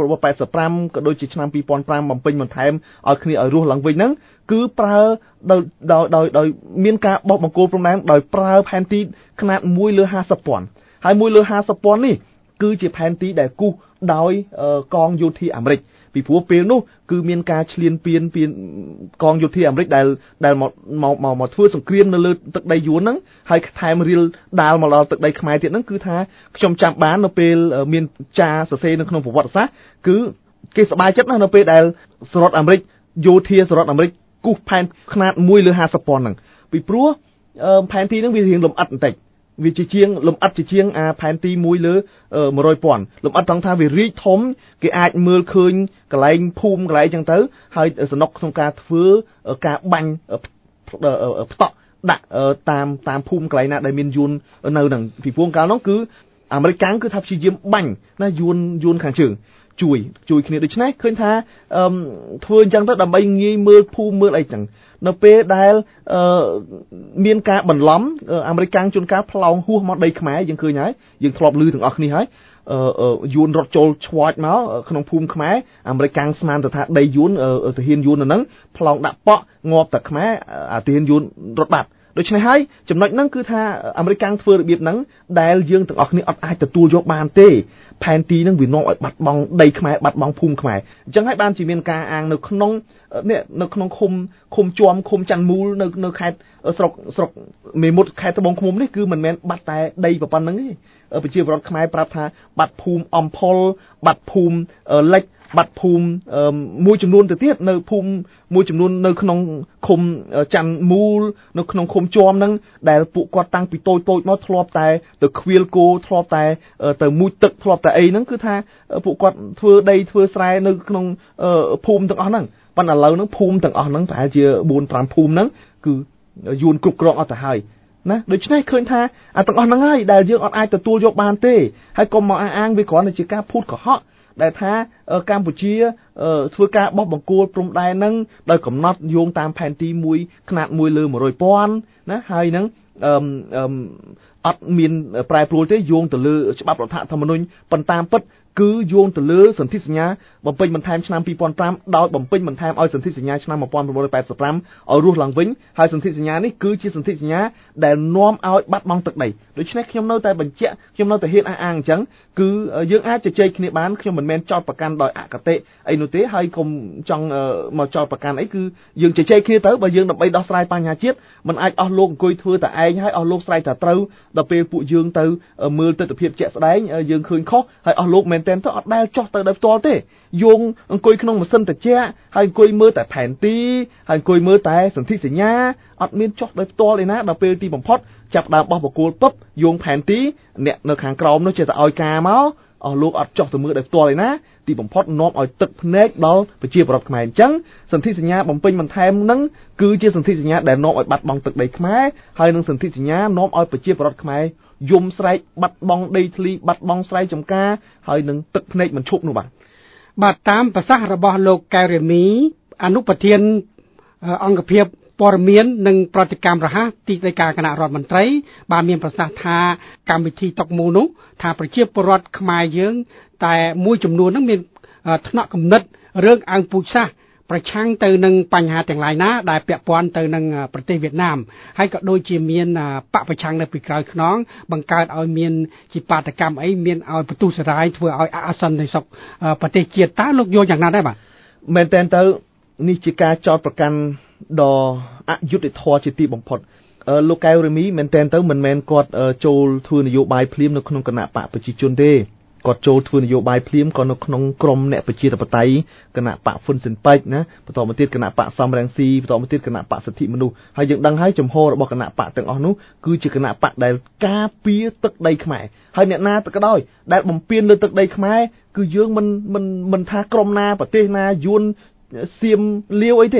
1985ក៏ដូចជាឆ្នាំ2005បំពេញបន្ថែមឲ្យគ្នាឲ្យរស់ឡើងវិញហ្នឹងគឺប្រើដោយមានការបោះបង្គោលព្រំដែនដោយប្រើផែនទីຂនាត1លើ 50,000 ហើយ1លើ 50,000 នេះគឺជាផែនទីដែលគូសដោយកងយោធាអាមេរិកពីព្រោះពេលនោះគឺមានការឈ្លានពានកងយោធាអាមេរិកដែលមកធ្វើសង្គ្រាមនៅលើទឹកដីយួនហ្នឹងហើយថែមរៀលដាល់មកដល់ទឹកដីខ្មែរទៀតហ្នឹងគឺថាខ្ញុំចាំបាននៅពេលមានចាសរសេរនៅក្នុងប្រវត្តិសាស្ត្រគឺគេសប្បាយចិត្តណាស់នៅពេលដែលសហរដ្ឋអាមេរិកយោធាសហរដ្ឋអាមេរិកគូសផែនຂនាត1លើ 50,000 ហ្នឹងពីព្រោះផែនទីហ្នឹងវារៀងលម្អិតបន្តិចវាជាជាងលម្អិតជាជាងផែនទី1លើ 100,000 លម្អិតត្រង់ថាវារីកធំគេអាចមើលឃើញកន្លែងភូមិកន្លែងចឹងទៅហើយសំណុកក្នុងការធ្វើការបាញ់ផ្តក់ដាក់តាមភូមិកន្លែងណាដែលមានយួននៅហ្នឹងពីព្រោះកាលនោះគឺអាមេរិកកាំងគឺថាព្យាយាមបាញ់ណាយួនខាងជើងជួយគ្នាដូច្នេះឃើញថាធ្វើអញ្ចឹងទៅដើម្បីងាយមើលភូមិមើលអីចឹងនៅពេលដែលមានការបន្លំអាមេរិកកាំងជួនកាលផ្លោងហួសមកដីខ្មែរយើងឃើញហើយយើងធ្លាប់ឮទាំងអស់គ្នាហើយយួនរត់ចូលឆ្វាចមកក្នុងភូមិខ្មែរអាមេរិកកាំងស្មានទៅថាដីយួនទាហានយួននៅហ្នឹងផ្លោងដាក់ប៉ក់ងាប់តែខ្មែរទាហានយួនរត់បាត់ដូច្នេះហើយចំណុចហ្នឹងគឺថាអាមេរិកកាំងធ្វើរបៀបហ្នឹងដែលយើងទាំងអស់គ្នាអត់អាចទទួលយកបានទេផែនទីហ្នឹងវានាំឲ្យបាត់បង់ដីខ្មែរបាត់បង់ភូមិខ្មែរអញ្ចឹងហើយបានជាមានការអាងនៅក្នុងឃុំជាំឃុំច័ន្ទមូលនៅខេត្តស្រុកមេមត់ខេត្តត្បូងឃ្មុំនេះគឺមិនមែនបាត់តែដីប៉ុណ្្នឹងទេប្រជាពលរដ្ឋខ្មែរប្រាប់ថាបាត់ភូមិអំផលបាត់ភូមិលិចបាត់ភូមិមួយចំនួនទៅទៀតនៅភូមិមួយចំនួននៅក្នុងឃុំច័ន្ទមូលនៅក្នុងឃុំជាំហ្នឹងដែលពួកគាត់តាំងពីតូចមកធ្លាប់តែទៅខ្វៀលគោធ្លាប់តែទៅមួយទឹកធ្លាប់តែអីហ្នឹងគឺថាពួកគាត់ធ្វើដីធ្វើស្រែនៅក្នុងភូមិទាំងអស់ហ្នឹងប៉ុន្តែឥឡូវហ្នឹងភូមិទាំងអស់ហ្នឹងប្រហែលជា 4-5 ភូមិហ្នឹងគឺយួនគ្រប់គ្រងអត់ទៅហើយណាដូច្នេះឃើញថាទាំងអស់ហ្នឹងហើយដែលយើងអត់អាចទទួលយកបានទេហើយកុំមកអាងវាគ្រាន់តែជាការភូតកុហកដែលថាកម្ពុជាធ្វើការបោះបង្គោលព្រំដែនហ្នឹងដោយកំណត់យោងតាមផែនទី1ຂនាត1លើ 100,000 ណាហើយហ្នឹងអត់មានប្រែប្រួលទេយោងទៅលើច្បាប់រដ្ឋធម្មនុញ្ញប៉ុន្តែពិតគឺយោងទៅលើសន្ធិសញ្ញាបំពេញបន្ថែមឆ្នាំ2005ដោយបំពេញបន្ថែមឲ្យសន្ធិសញ្ញាឆ្នាំ1985ឲ្យរស់ឡើងវិញហើយសន្ធិសញ្ញានេះគឺជាសន្ធិសញ្ញាដែលនាំឲ្យបាត់បង់ទឹកដីដូច្នេះខ្ញុំនៅតែបញ្ជាក់ខ្ញុំនៅតែហ៊ានអះអាងអញ្ចឹងគឺយើងអាចជជែកគ្នាបានខ្ញុំមិនមែនចោទប្រកាន់ដោយអកតេអីនោះទេហើយកុំចង់មកចោទប្រកាន់អីគឺយើងជជែកគ្នាទៅបើយើងដើម្បីដោះស្រាយបញ្ហាជាតិមិនអាចអស់លោកអង្គុយធ្វើតែឯងហើយអស់លោកស្រែកថាត្រូវដល់ពេលពួកយើងទៅមើលទស្សនវិជ្ជាជាក់ស្ដែងយើងឃើញខុសហើយអស់លោកមែនតែនទៅអត់ដែលចោះទៅដោយផ្ទាល់ទេយោងអង្គុយក្នុងម៉ាស៊ីនត្រជាក់ហើយអង្គុយមើលតែផែនទីហើយអង្គុយមើលតែសន្ធិសញ្ញាអត់មានចោះដោយផ្ទាល់ទេណាដល់ពេលទីបំផុតចាប់ដើមបោះបង្គោលពឹបយោងផែនទីអ្នកនៅខាងក្រោមនោះចេះតែឲ្យការមកអស់លោកអត់ចោះទៅមើលដោយផ្ទាល់ទេណាទីបំផុតនាំឲ្យទឹកភ្នែកដល់ប្រជាពលរដ្ឋខ្មែរអញ្ចឹងសន្ធិសញ្ញាបំពេញបន្ថែមហ្នឹងគឺជាសន្ធិសញ្ញាដែលនាំឲ្យបាត់បង់ទឹកដីខ្មែរហើយនឹងសន្ធិសញ្ញានាំឲ្យប្រជាពលរដ្ឋខ្មែរយំស្រែកបាត់បង់ដីធ្លីបាត់បង់ស្រែចម្ការហើយនឹងទឹកភ្នែកមិនឈប់នោះបាទតាមប្រសាសន៍របស់លោកកែវរេមីអនុប្រធានអង្គភាពព័ត៌មាននិងប្រតិកម្មរហ័សទីស្តីការគណៈរដ្ឋមន្ត្រីបានមានប្រសាសន៍ថាកម្មវិធីតុកមូលនោះថាប្រជាពលរដ្ឋខ្មែរយើងតែមួយចំនួនហ្នឹងមានថ្នាក់គំនិតរឿងអើងពូជសាសន៍ប្រឆាំងទៅនឹងបញ្ហាទាំងឡាយណាដែលពាក់ព័ន្ធទៅនឹងប្រទេសវៀតណាមហើយក៏ដូចជាមានបកប្រឆាំងនៅពីក្រោយខ្នងបង្កើតឲ្យមានជាបាតកម្មអីមានឲ្យបន្ទុះសារាយធ្វើឲ្យអសន្តិសុខប្រទេសជាតិតើលោកយល់យ៉ាងណាដែរបាទមែនតើទៅនេះជាការចោទប្រកាន់ដ៏អយុត្តិធម៌ជាទីបំផុតលោកកែវរេមីមែនតើទៅមិនមែនគាត់ចូលធ្វើនយោបាយភ្លាមនៅក្នុងគណៈបកប្រជាជនទេគាត់ចូលធ្វើនយោបាយភ្លាមក៏នៅក្នុងក្រមអ្នកប្រជាធិបតេយ្យគណៈបកហ៊ុនស៊ិនប៉ិចណាបន្តមកទៀតគណៈបកសំរងស៊ីបន្តមកទៀតគណៈបកសិទ្ធិមនុស្សហើយយើងដឹងហើយចំហរបស់គណៈបកទាំងអស់នោះគឺជាគណៈបកដែលការពារទឹកដីខ្មែរហើយអ្នកណាទៅក៏ដោយដែលបំពានលើទឹកដីខ្មែរគឺយើងមិនថាក្រមណាប្រទេសណាយួនសៀមលាវអីទេ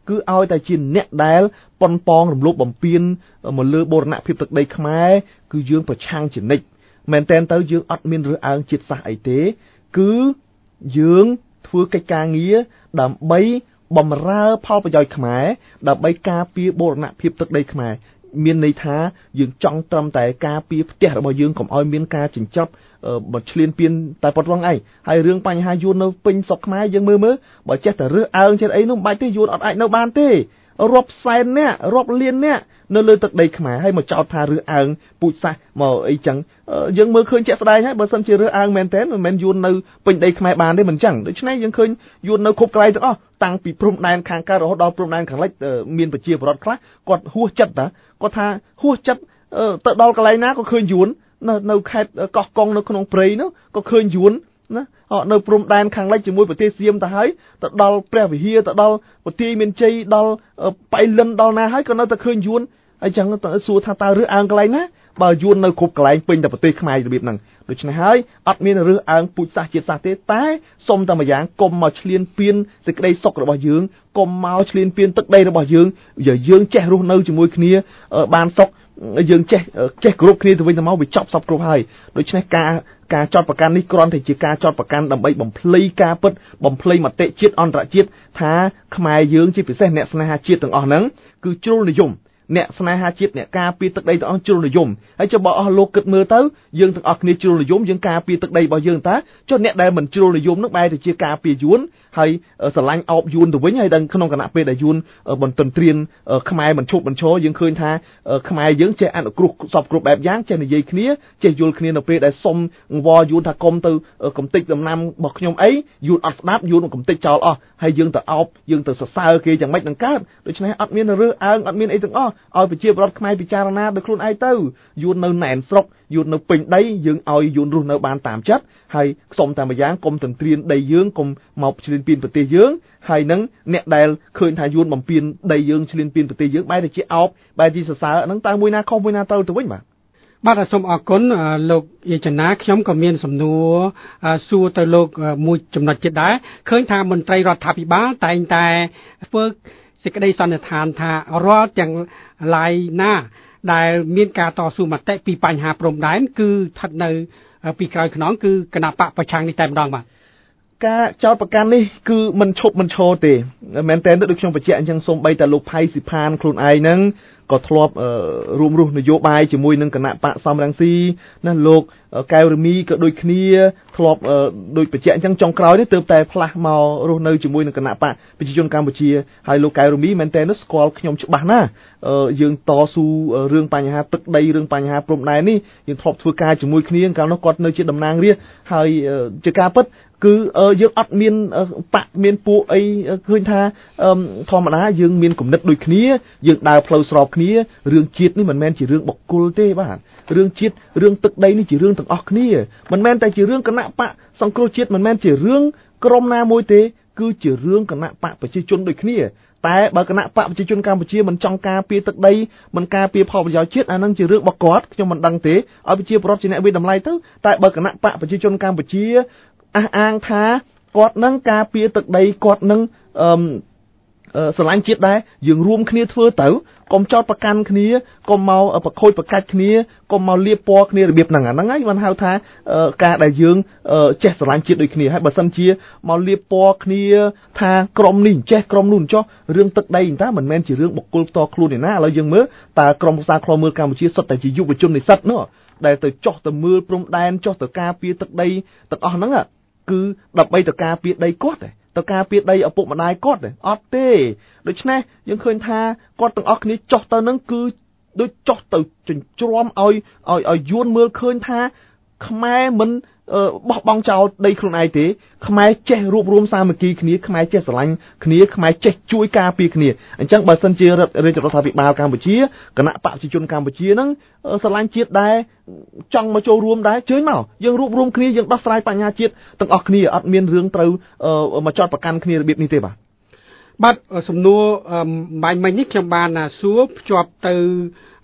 គឺឲ្យតែជាអ្នកដែលប៉ុនប៉ងរំលោភបំពានមកលើបូរណភាពទឹកដីខ្មែរគឺយើងប្រឆាំងជានិច្ចមែនតើទៅយើងអត់មានរើសអើងជាតិសាសន៍អីទេគឺយើងធ្វើកិច្ចការងារដើម្បីបំរើផលប្រយោជន៍ខ្មែរដើម្បីការពារបូរណភាពទឹកដីខ្មែរមានន័យថាយើងចង់ត្រឹមតែការពារផ្ទះរបស់យើងកុំឲ្យមានការចិញ្ចប់បើឈ្លានពានតែប៉ុណ្្នឹងឯងហើយរឿងបញ្ហាយួននៅពេញស្រុកខ្មែរយើងមើលបើចេះតែរើសអើងចេះអីនោះមិនបាច់ទេយួនអត់អាចនៅបានទេរាប់សែនអ្នករាប់លានអ្នកនៅលើទឹកដីខ្មែរហើយមកចោទថារើសអើងពូជសាសន៍មកអីចឹងយើងមើលឃើញជាក់ស្ដែងហើយបើសិនជារើសអើងមែនតើមិនមែនយួននៅពេញដីខ្មែរបានទេមិនចឹងដូច្នេះយើងឃើញយួននៅគ្រប់កន្លែងទាំងអស់តាំងពីព្រំដែនខាងកើតរហូតដល់ព្រំដែនខាងលិចមានប្រជាពលរដ្ឋខ្លះគាត់ហួសចិត្តគាត់ថាហួសចិត្តទៅដល់កន្លែងណាក៏ឃើញយួននៅខេត្តកោះកុងនៅក្នុងព្រៃនោះក៏ឃើញយួនណានៅព្រំដែនខាងលិចជាមួយប្រទេសសៀមទៅហើយទៅដល់ព្រះវិហារទៅដល់ប្រទាយមានជ័យដល់បៃលិនដល់ណាហើយក៏នៅតែឃើញយួនហើយចឹងទៅសួរថាតើរើសអើងកន្លែងណាបើយួននៅគ្រប់កន្លែងពេញតែប្រទេសខ្មែររបៀបហ្នឹងដូច្នេះហើយអត់មានរើសអើងពូជសាសន៍ជាតិសាសន៍ទេតែសុំតែម្យ៉ាងកុំមកឈ្លានពានសេចក្តីសុខរបស់យើងកុំមកឈ្លានពានទឹកដីរបស់យើងយើងចេះរស់នៅជាមួយគ្នាបានសុខយើងចេះគ្រប់គ្នាទៅវិញទៅមកវាចប់សពគ្រប់ហើយដូច្នេះការចោទប្រកាន់នេះគ្រាន់តែជាការចោទប្រកាន់ដើម្បីបំភ្លៃការពិតបំភ្លៃមតិជាតិអន្តរជាតិថាខ្មែរយើងជាពិសេសអ្នកស្នេហាជាតិទាំងអស់ហ្នឹងគឺជ្រុលនិយមអ្នកស្នេហាជាតិអ្នកការពារទឹកដីទាំងអស់ជ្រុលនិយមហើយចុះបើអស់លោកគិតមើលទៅយើងទាំងអស់គ្នាជ្រុលនិយមយើងការពារទឹកដីរបស់យើងតើចុះអ្នកដែលមិនជ្រុលនិយមនឹងបែរទៅជាការពារយួនហើយស្រឡាញ់អោបយួនទៅវិញហើយដល់ក្នុងគណៈពេលដែលយួនបន្ទន្ទ្រានខ្មែរមិនឈប់បញ្ឈរយើងឃើញថាខ្មែរយើងចេះអនុគ្រោះសពគ្រប់បែបយ៉ាងចេះនិយាយគ្នាចេះយល់គ្នានៅពេលដែលសុំអង្វរយួនថាកុំទៅកំទេចដំណាំរបស់ខ្ញុំអីយួនអត់ស្ដាប់យួនកំទេចចោលអស់ហើយយើងទៅអោបយើងទៅសរសើរគេយ៉ាងម៉េចនឹងកើតដូច្នេះអត់មានរើសអើងអត់មានអីទាំងអស់ឲ្យប្រជាពលរដ្ឋខ្មែរពិចារណាដោយខ្លួនឯងទៅយួននៅណែនស្រុកយួននៅពេញដីយើងឲ្យយួនរស់នៅបានតាមចិត្តហើយសុំតែម្យ៉ាងកុំទន្ទ្រានដីយើងកុំមកឈ្លានពានប្រទេសយើងហើយនឹងអ្នកដែលឃើញថាយួនបំពានដីយើងឈ្លានពានប្រទេសយើងបែរទៅជាអោបបែរជាសរសើរហ្នឹងតើមួយណាខុសមួយណាត្រូវទៅវិញបាទសូមអរគុណលោកយាចនាខ្ញុំក៏មានសំណួរសួរទៅលោកមួយចំណុចទៀតដែរឃើញថាមន្ត្រីរដ្ឋាភិបាលតែងតែធ្វើសេចក្តីសន្និដ្ឋានថារាល់ទាំងឡាយណាដែលមានការតស៊ូមតិពីបញ្ហាព្រំដែនគឺស្ថិតនៅពីក្រោយខ្នងគឺគណៈបកប្រឆាំងនេះតែម្ដងបាទការចោទប្រកាន់នេះគឺមិនឈប់មិនឈរទេមែនតើដូចខ្ញុំបញ្ជាក់អញ្ចឹងសូម្បីតែលោកផៃស៊ីផានខ្លួនឯងហ្នឹងក៏ធ្លាប់រួមរស់នយោបាយជាមួយនឹងគណៈបកសំរងស៊ីណាលោកកែវរមីក៏ដូចគ្នាធ្លាប់ដូចបញ្ជាក់អញ្ចឹងចុងក្រោយនេះទើបតែផ្លាស់មករស់នៅជាមួយនឹងគណៈបកប្រជាជនកម្ពុជាហើយលោកកែវរមីមែនតើស្គាល់ខ្ញុំច្បាស់ណាស់យើងតស៊ូរឿងបញ្ហាទឹកដីរឿងបញ្ហាព្រំដែននេះយើងធ្លាប់ធ្វើការជាមួយគ្នាកាលនោះគាត់នៅជាតំណាងរាស្ត្រហើយជាការពិតគឺយើងអត់មានបកមានពួកអីឃើញថាធម្មតាយើងមានគំនិតដូចគ្នាយើងដើរផ្លូវស្របគ្នារឿងជាតិនេះមិនមែនជារឿងបុគ្គលទេបាទរឿងជាតិរឿងទឹកដីនេះជារឿងទាំងអស់គ្នាមិនមែនតែជារឿងគណៈបកសង្គ្រោះជាតិមិនមែនជារឿងក្រុមណាមួយទេគឺជារឿងគណៈបកប្រជាជនដូចគ្នាតែបើគណៈបកប្រជាជនកម្ពុជាមិនចង់ការពារទឹកដីមិនការពារផលប្រយោជន៍ជាតិអានឹងជារឿងរបស់គាត់ខ្ញុំមិនដឹងទេឲ្យប្រជាពលរដ្ឋជាអ្នកវិតម្លៃទៅតែបើគណៈបកប្រជាជនកម្ពុជាអះអាងថាគាត់នឹងការពារទឹកដីគាត់នឹងស្រឡាញ់ជាតិដែរយើងរួមគ្នាធ្វើទៅកុំចោតប្រកាន់គ្នាកុំមកប្រខូចប្រកាច់គ្នាកុំមកលាបពណ៌គ្នារបៀបហ្នឹងអាហ្នឹងហើយមិនហៅថាការដែលយើងចេះស្រឡាញ់ជាតិដូចគ្នាហើយបើសិនជាមកលាបពណ៌គ្នាថាក្រុមនេះចេះក្រុមនោះចោះរឿងទឹកដីតើមិនមែនជារឿងបុគ្គលផ្ទាល់ខ្លួនទេណាឥឡូវយើងមើលតើក្រុមប្រឹក្សាឃ្លាំមើលកម្ពុជាសុទ្ធតែជាយុវជននិស្សិតនោះដែលទៅចោះទៅមើលព្រំដែនចោះទៅការពារទឹកដីទាំងអស់ហ្នឹងគឺដើម្បីទៅការពារដីគាត់ទៅការពារដីឪពុកម្ដាយគាត់អត់ទេដូច្នេះយើងឃើញថាគាត់ទាំងអស់គ្នាចោះទៅនឹងគឺដូចចោះទៅចិញ្ច្រាំឲ្យយួនមើលឃើញថាខ្មែរមិនបោះបង់ចោលដីខ្លួនឯងទេខ្មែរចេះរួបរวมសាមគ្គីគ្នាខ្មែរចេះស្រឡាញ់គ្នាខ្មែរចេះជួយការពារគ្នាអញ្ចឹងបើសិនជារដ្ឋាភិបាលកម្ពុជាគណៈបកប្រជាជនកម្ពុជានឹងស្រឡាញ់ជាតិដែរចង់មកចូលរួមដែរជើញមកយើងរួបរวมគ្នាយើងដោះស្រាយបញ្ហាជាតិទាំងអស់គ្នាអត់មានរឿងត្រូវមកចោទប្រកាន់គ្នារបៀបនេះទេបាទសំណួរបាញ់មិញនេះខ្ញុំបានសួរភ្ជាប់ទៅ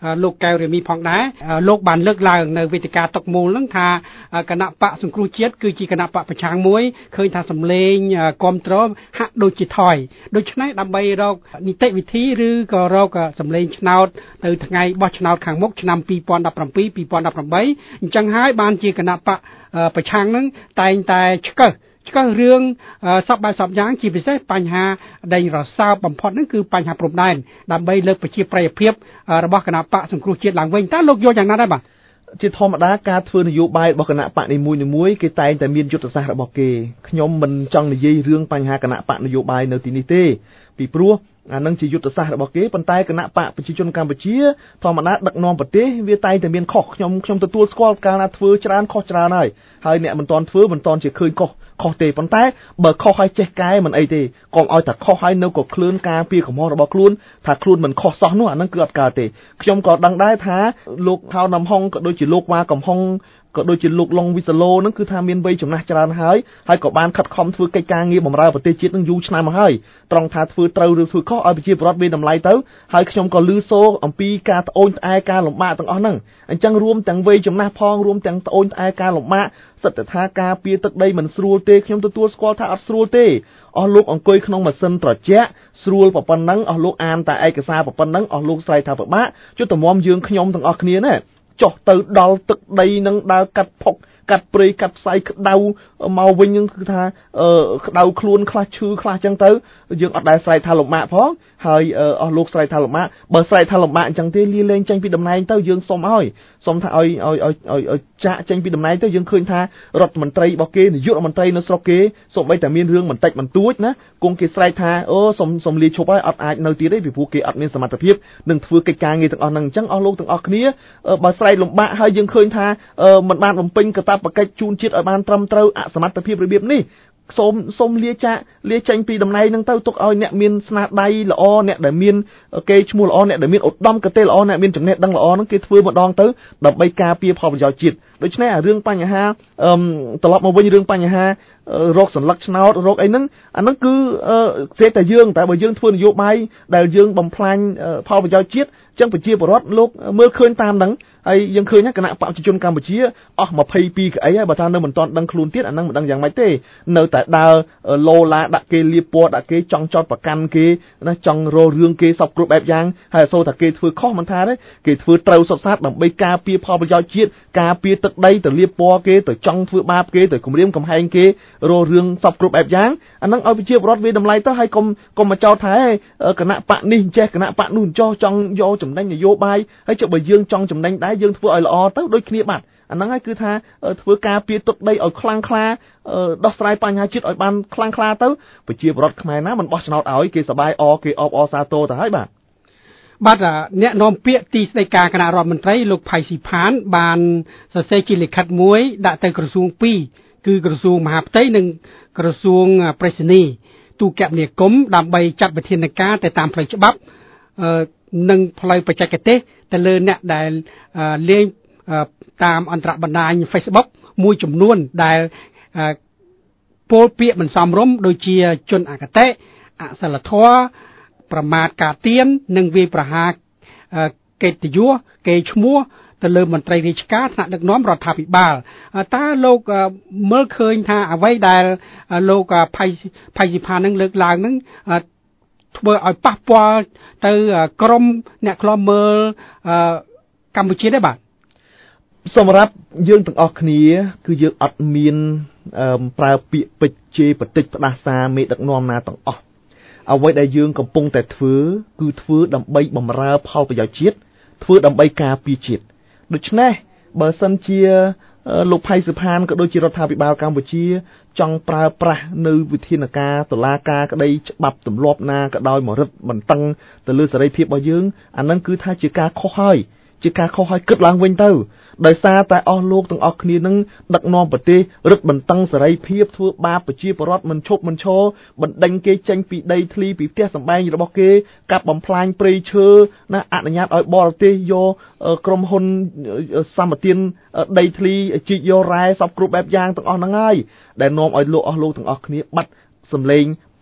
លោកកែវរាមីផងដែរលោកបានលើកឡើងនៅវេទិកាតុកមូលហ្នឹងថាគណៈបកសង្គ្រោះជាតិគឺជាគណៈបកប្រឆាំងមួយឃើញថាសម្លេងគ្រប់គ្រងហាក់ដូចជាថយដូច្នេះដើម្បីរកនីតិវិធីឬក៏រកសម្លេងឆ្នោតទៅថ្ងៃបោះឆ្នោតខាងមុខឆ្នាំ2017 2018អញ្ចឹងហើយបានជាគណៈបកប្រឆាំងហ្នឹងតែងតែឆ្កឹះរឿងសពបែបសពយ៉ាងជាពិសេសបញ្ហាដែលរសើបបំផុតហ្នឹងគឺបញ្ហាព្រំដែនដើម្បីលើកប្រជាប្រិយភាពរបស់គណៈបកសង្គ្រោះជាតិឡើងវិញតើលោកយល់យ៉ាងណាដែរបាទជាធម្មតាការធ្វើនយោបាយរបស់គណៈបកនីមួយៗគេតែងតែមានយុទ្ធសាស្ត្ររបស់គេខ្ញុំមិនចង់និយាយរឿងបញ្ហាគណៈបកនយោបាយនៅទីនេះទេពីព្រោះអានឹងជាយុទ្ធសាស្ត្ររបស់គេប៉ុន្តែគណៈបកប្រជាជនកម្ពុជាធម្មតាដឹកនាំប្រទេសវាតែងតែមានខុសខ្ញុំទទួលស្គាល់កាលណាធ្វើច្រើនខុសច្រើនហើយអ្នកមិនតន់ធ្វើមិនតន់ជាឃើញខុសទេប៉ុន្តែបើខុសហើយចេះកែមិនអីទេកុំឲ្យតែខុសហើយនៅក៏ឃ្លឿនការពារកំហុសរបស់ខ្លួនថាខ្លួនមិនខុសសោះនោះអានឹងគឺអត់កើតទេខ្ញុំក៏ដឹងដែរថាលោកហៅណាំហុងក៏ដូចជាលោកវ៉ាកំហុងក៏ដូចជាលោកឡុងវិសាឡូនឹងគឺថាមានវ័យចំណាស់ច្រើនហើយក៏បានខិតខំធ្វើកិច្ចការងារបម្រើប្រទេសជាតិនឹងយូរឆ្នាំមកហើយត្រង់ថាធ្វើត្រូវឬធ្វើខុសឲ្យប្រជាពលរដ្ឋមានតម្លៃទៅហើយខ្ញុំក៏លឺសូរអំពីការត្អូញត្អែការលំបាកទាំងអស់ហ្នឹងអញ្ចឹងរួមទាំងវ័យចំណាស់ផងរួមទាំងត្អូញត្អែការលំបាកសិទ្ធិថាការពារទឹកដីមិនស្រួលទេខ្ញុំទទួលស្គាល់ថាអត់ស្រួលទេអស់លោកអង្គុយក្នុងម៉ាស៊ីនត្រជាក់ស្រួលប៉ុណ្ណឹងអស់លោកអានតែឯកសារប៉ុណ្ណឹងអស់លោកស្រ័យថាពិបាកជុំតម្រាំយើងខ្ញុំទាំងអស់គ្នាណាចុះទៅដល់ទឹកដីនឹងដើរកាត់ផុកកាត់ព្រៃកាត់ផ្សាយក្តៅមកវិញនឹងគឺថាក្តៅខ្លួនខ្លះឈឺខ្លះចឹងទៅយើងអត់ដែលស្រែកថាលំបាកផងហើយអស់លោកស្រែកថាលំបាកបើស្រែកថាលំបាកអញ្ចឹងទេលាលែងចេញពីតំណែងទៅយើងសុំថាឲ្យចាក់ចេញពីតំណែងទៅយើងឃើញថារដ្ឋមន្ត្រីរបស់គេនាយករដ្ឋមន្ត្រីនៅស្រុកគេសូម្បីតែមានរឿងបន្តិចបន្តួចណាគង់គេស្រែកថាសុំលាឈប់ហើយអត់អាចនៅទៀតទេពីព្រោះគេអត់មានសមត្ថភាពនឹងធ្វើកិច្ចការងារទាំងអស់ហ្នឹងអញ្ចឹងអស់លោកទាំងអស់គ្នាបើស្រែកលំបាកហើយយើងឃើញថាមិនបានបំពេញកាតព្វកិច្ចជូនជាតិឲ្យបានត្រឹមត្រូវអសមត្ថភាពរបៀបនេះសូមលាចេញពីតំណែងហ្នឹងទៅទុកឲ្យអ្នកមានស្នាដៃល្អអ្នកដែលមានគេឈ្មោះល្អអ្នកដែលមានឧត្តមគតិល្អអ្នកមានចំណេះដឹងល្អហ្នឹងគេធ្វើម្ដងទៅដើម្បីការពារផលប្រយោជន៍ជាតិដូច្នេះរឿងបញ្ហាត្រឡប់មកវិញរឿងបញ្ហារោគសន្លឹកឆ្នោតរោគអីហ្នឹងអាហ្នឹងគឺស្ទើរតែយើងតែបើយើងធ្វើនយោបាយដែលយើងបំផ្លាញផលប្រយោជន៍ជាតិចឹងប្រជាពលរដ្ឋលោកមើលឃើញតាមហ្នឹងហើយយើងឃើញគណៈបព្វជិជនកម្ពុជាអស់22កៅអីហើយបើថានៅមិនទាន់ដឹងខ្លួនទៀតអាហ្នឹងមិនដឹងយ៉ាងម៉េចទេនៅតែដើរលោឡាដាក់គេលៀបពណ៌ដាក់គេចង់ចោតប្រកាន់គេណាចង់រករឿងគេសពគ្រប់បែបយ៉ាងហើយសូថាគេធ្វើខុសមិនថាទេគេធ្វើត្រូវសុទ្ធសាធដើម្បីការពារផលប្រយោជន៍ជាតិការពារទឹកដីទៅលៀបពណ៌គេទៅចង់ធ្វើបាបគេទៅគំរាមកំហែងគេរករឿងសពគ្រប់បែបយ៉ាងអាហ្នឹងឲ្យប្រជាពលរដ្ឋវាតម្លៃទៅហើយកុំមកចោទថាគណៈបកនេះចេះគណៈបកនោះចោះចង់យកចំណេញនយោបាយហើយចុះបើយើងចង់ចំណេញដែរយើងធ្វើឲ្យល្អទៅដូចគ្នាបាត់អាហ្នឹងហើយគឺថាធ្វើការពារទឹកដីឲ្យខ្លាំងក្លាដោះស្រាយបញ្ហាជាតិឲ្យបានខ្លាំងក្លាទៅប្រជាពលរដ្ឋខ្មែរណាមិនបោះឆ្នោតឲ្យគេសប្បាយគេអបអរសាទរទៅហើយបាទអ្នកនាំពាក្យទីស្តីការគណៈរដ្ឋមន្ត្រីលោកផៃស៊ីផានបានសរសេរជាលិខិតមួយដាក់ទៅក្រសួង2គឺក្រសួងមហាផ្ទៃនិងក្រសួងប្រៃសណីទូរគមនាគមន៍ដើម្បីចាត់វិធានការទៅតាមផ្លូវច្បាប់និងផ្លូវបច្ចេកទេសទៅលើអ្នកដែលលេងតាមអន្តរបណ្ដាញ Facebook មួយចំនួនដែលពោលពាក្យមិនសមរម្យដូចជាជនអគតិអសិលធម៌ប្រមាថការទាននិងវាយប្រហារកិត្តិយសគេឈ្មោះទៅលើមន្ត្រីរាជការថ្នាក់ដឹកនាំរដ្ឋាភិបាលតើលោកមើលឃើញថាអ្វីដែលលោកផៃស៊ីផាននឹងលើកឡើងនឹងធ្វើឲ្យប៉ះពាល់ទៅក្រមអ្នកខ្លំមើលកម្ពុជាដែរបាទសម្រាប់យើងទាំងអស់គ្នាគឺយើងអត់មានប្រើពាក្យពេចន៍ជេរបតិចផ្ដាសាមេដឹកនាំណាទាំងអស់អ្វីដែលយើងកំពុងតែធ្វើគឺធ្វើដើម្បីបម្រើផលប្រយោជន៍ជាតិធ្វើដើម្បីការពារជាតិដូច្នេះបើសិនជាលោកផៃសុផានក៏ដូចជារដ្ឋាភិបាលកម្ពុជាចង់ប្រើប្រាស់នៅវិធានការតុលាការក្តីច្បាប់ទម្លាប់ណាក៏ដោយមករឹតបន្តឹងទៅលើសេរីភាពរបស់យើងអានឹងគឺថាជាការខុសហើយគិតឡើងវិញទៅដោយសារតែអស់លោកទាំងអស់គ្នានឹងដឹកនាំប្រទេសរឹតបន្តឹងសេរីភាពធ្វើបាបប្រជាពលរដ្ឋមិនឈប់មិនឈរបណ្ដេញគេចេញពីដីធ្លីពីផ្ទះសម្បែងរបស់គេកាប់បំផ្លាញព្រៃឈើណាអនុញ្ញាតឲ្យបរទេសយកក្រុមហ៊ុនសម្បទានដីធ្លីជីកយករ៉ែសពគ្រប់បែបយ៉ាងទាំងអស់ហ្នឹងហើយដែលនាំឲ្យលោកអស់លោកទាំងអស់គ្នាបាត់សម្លេង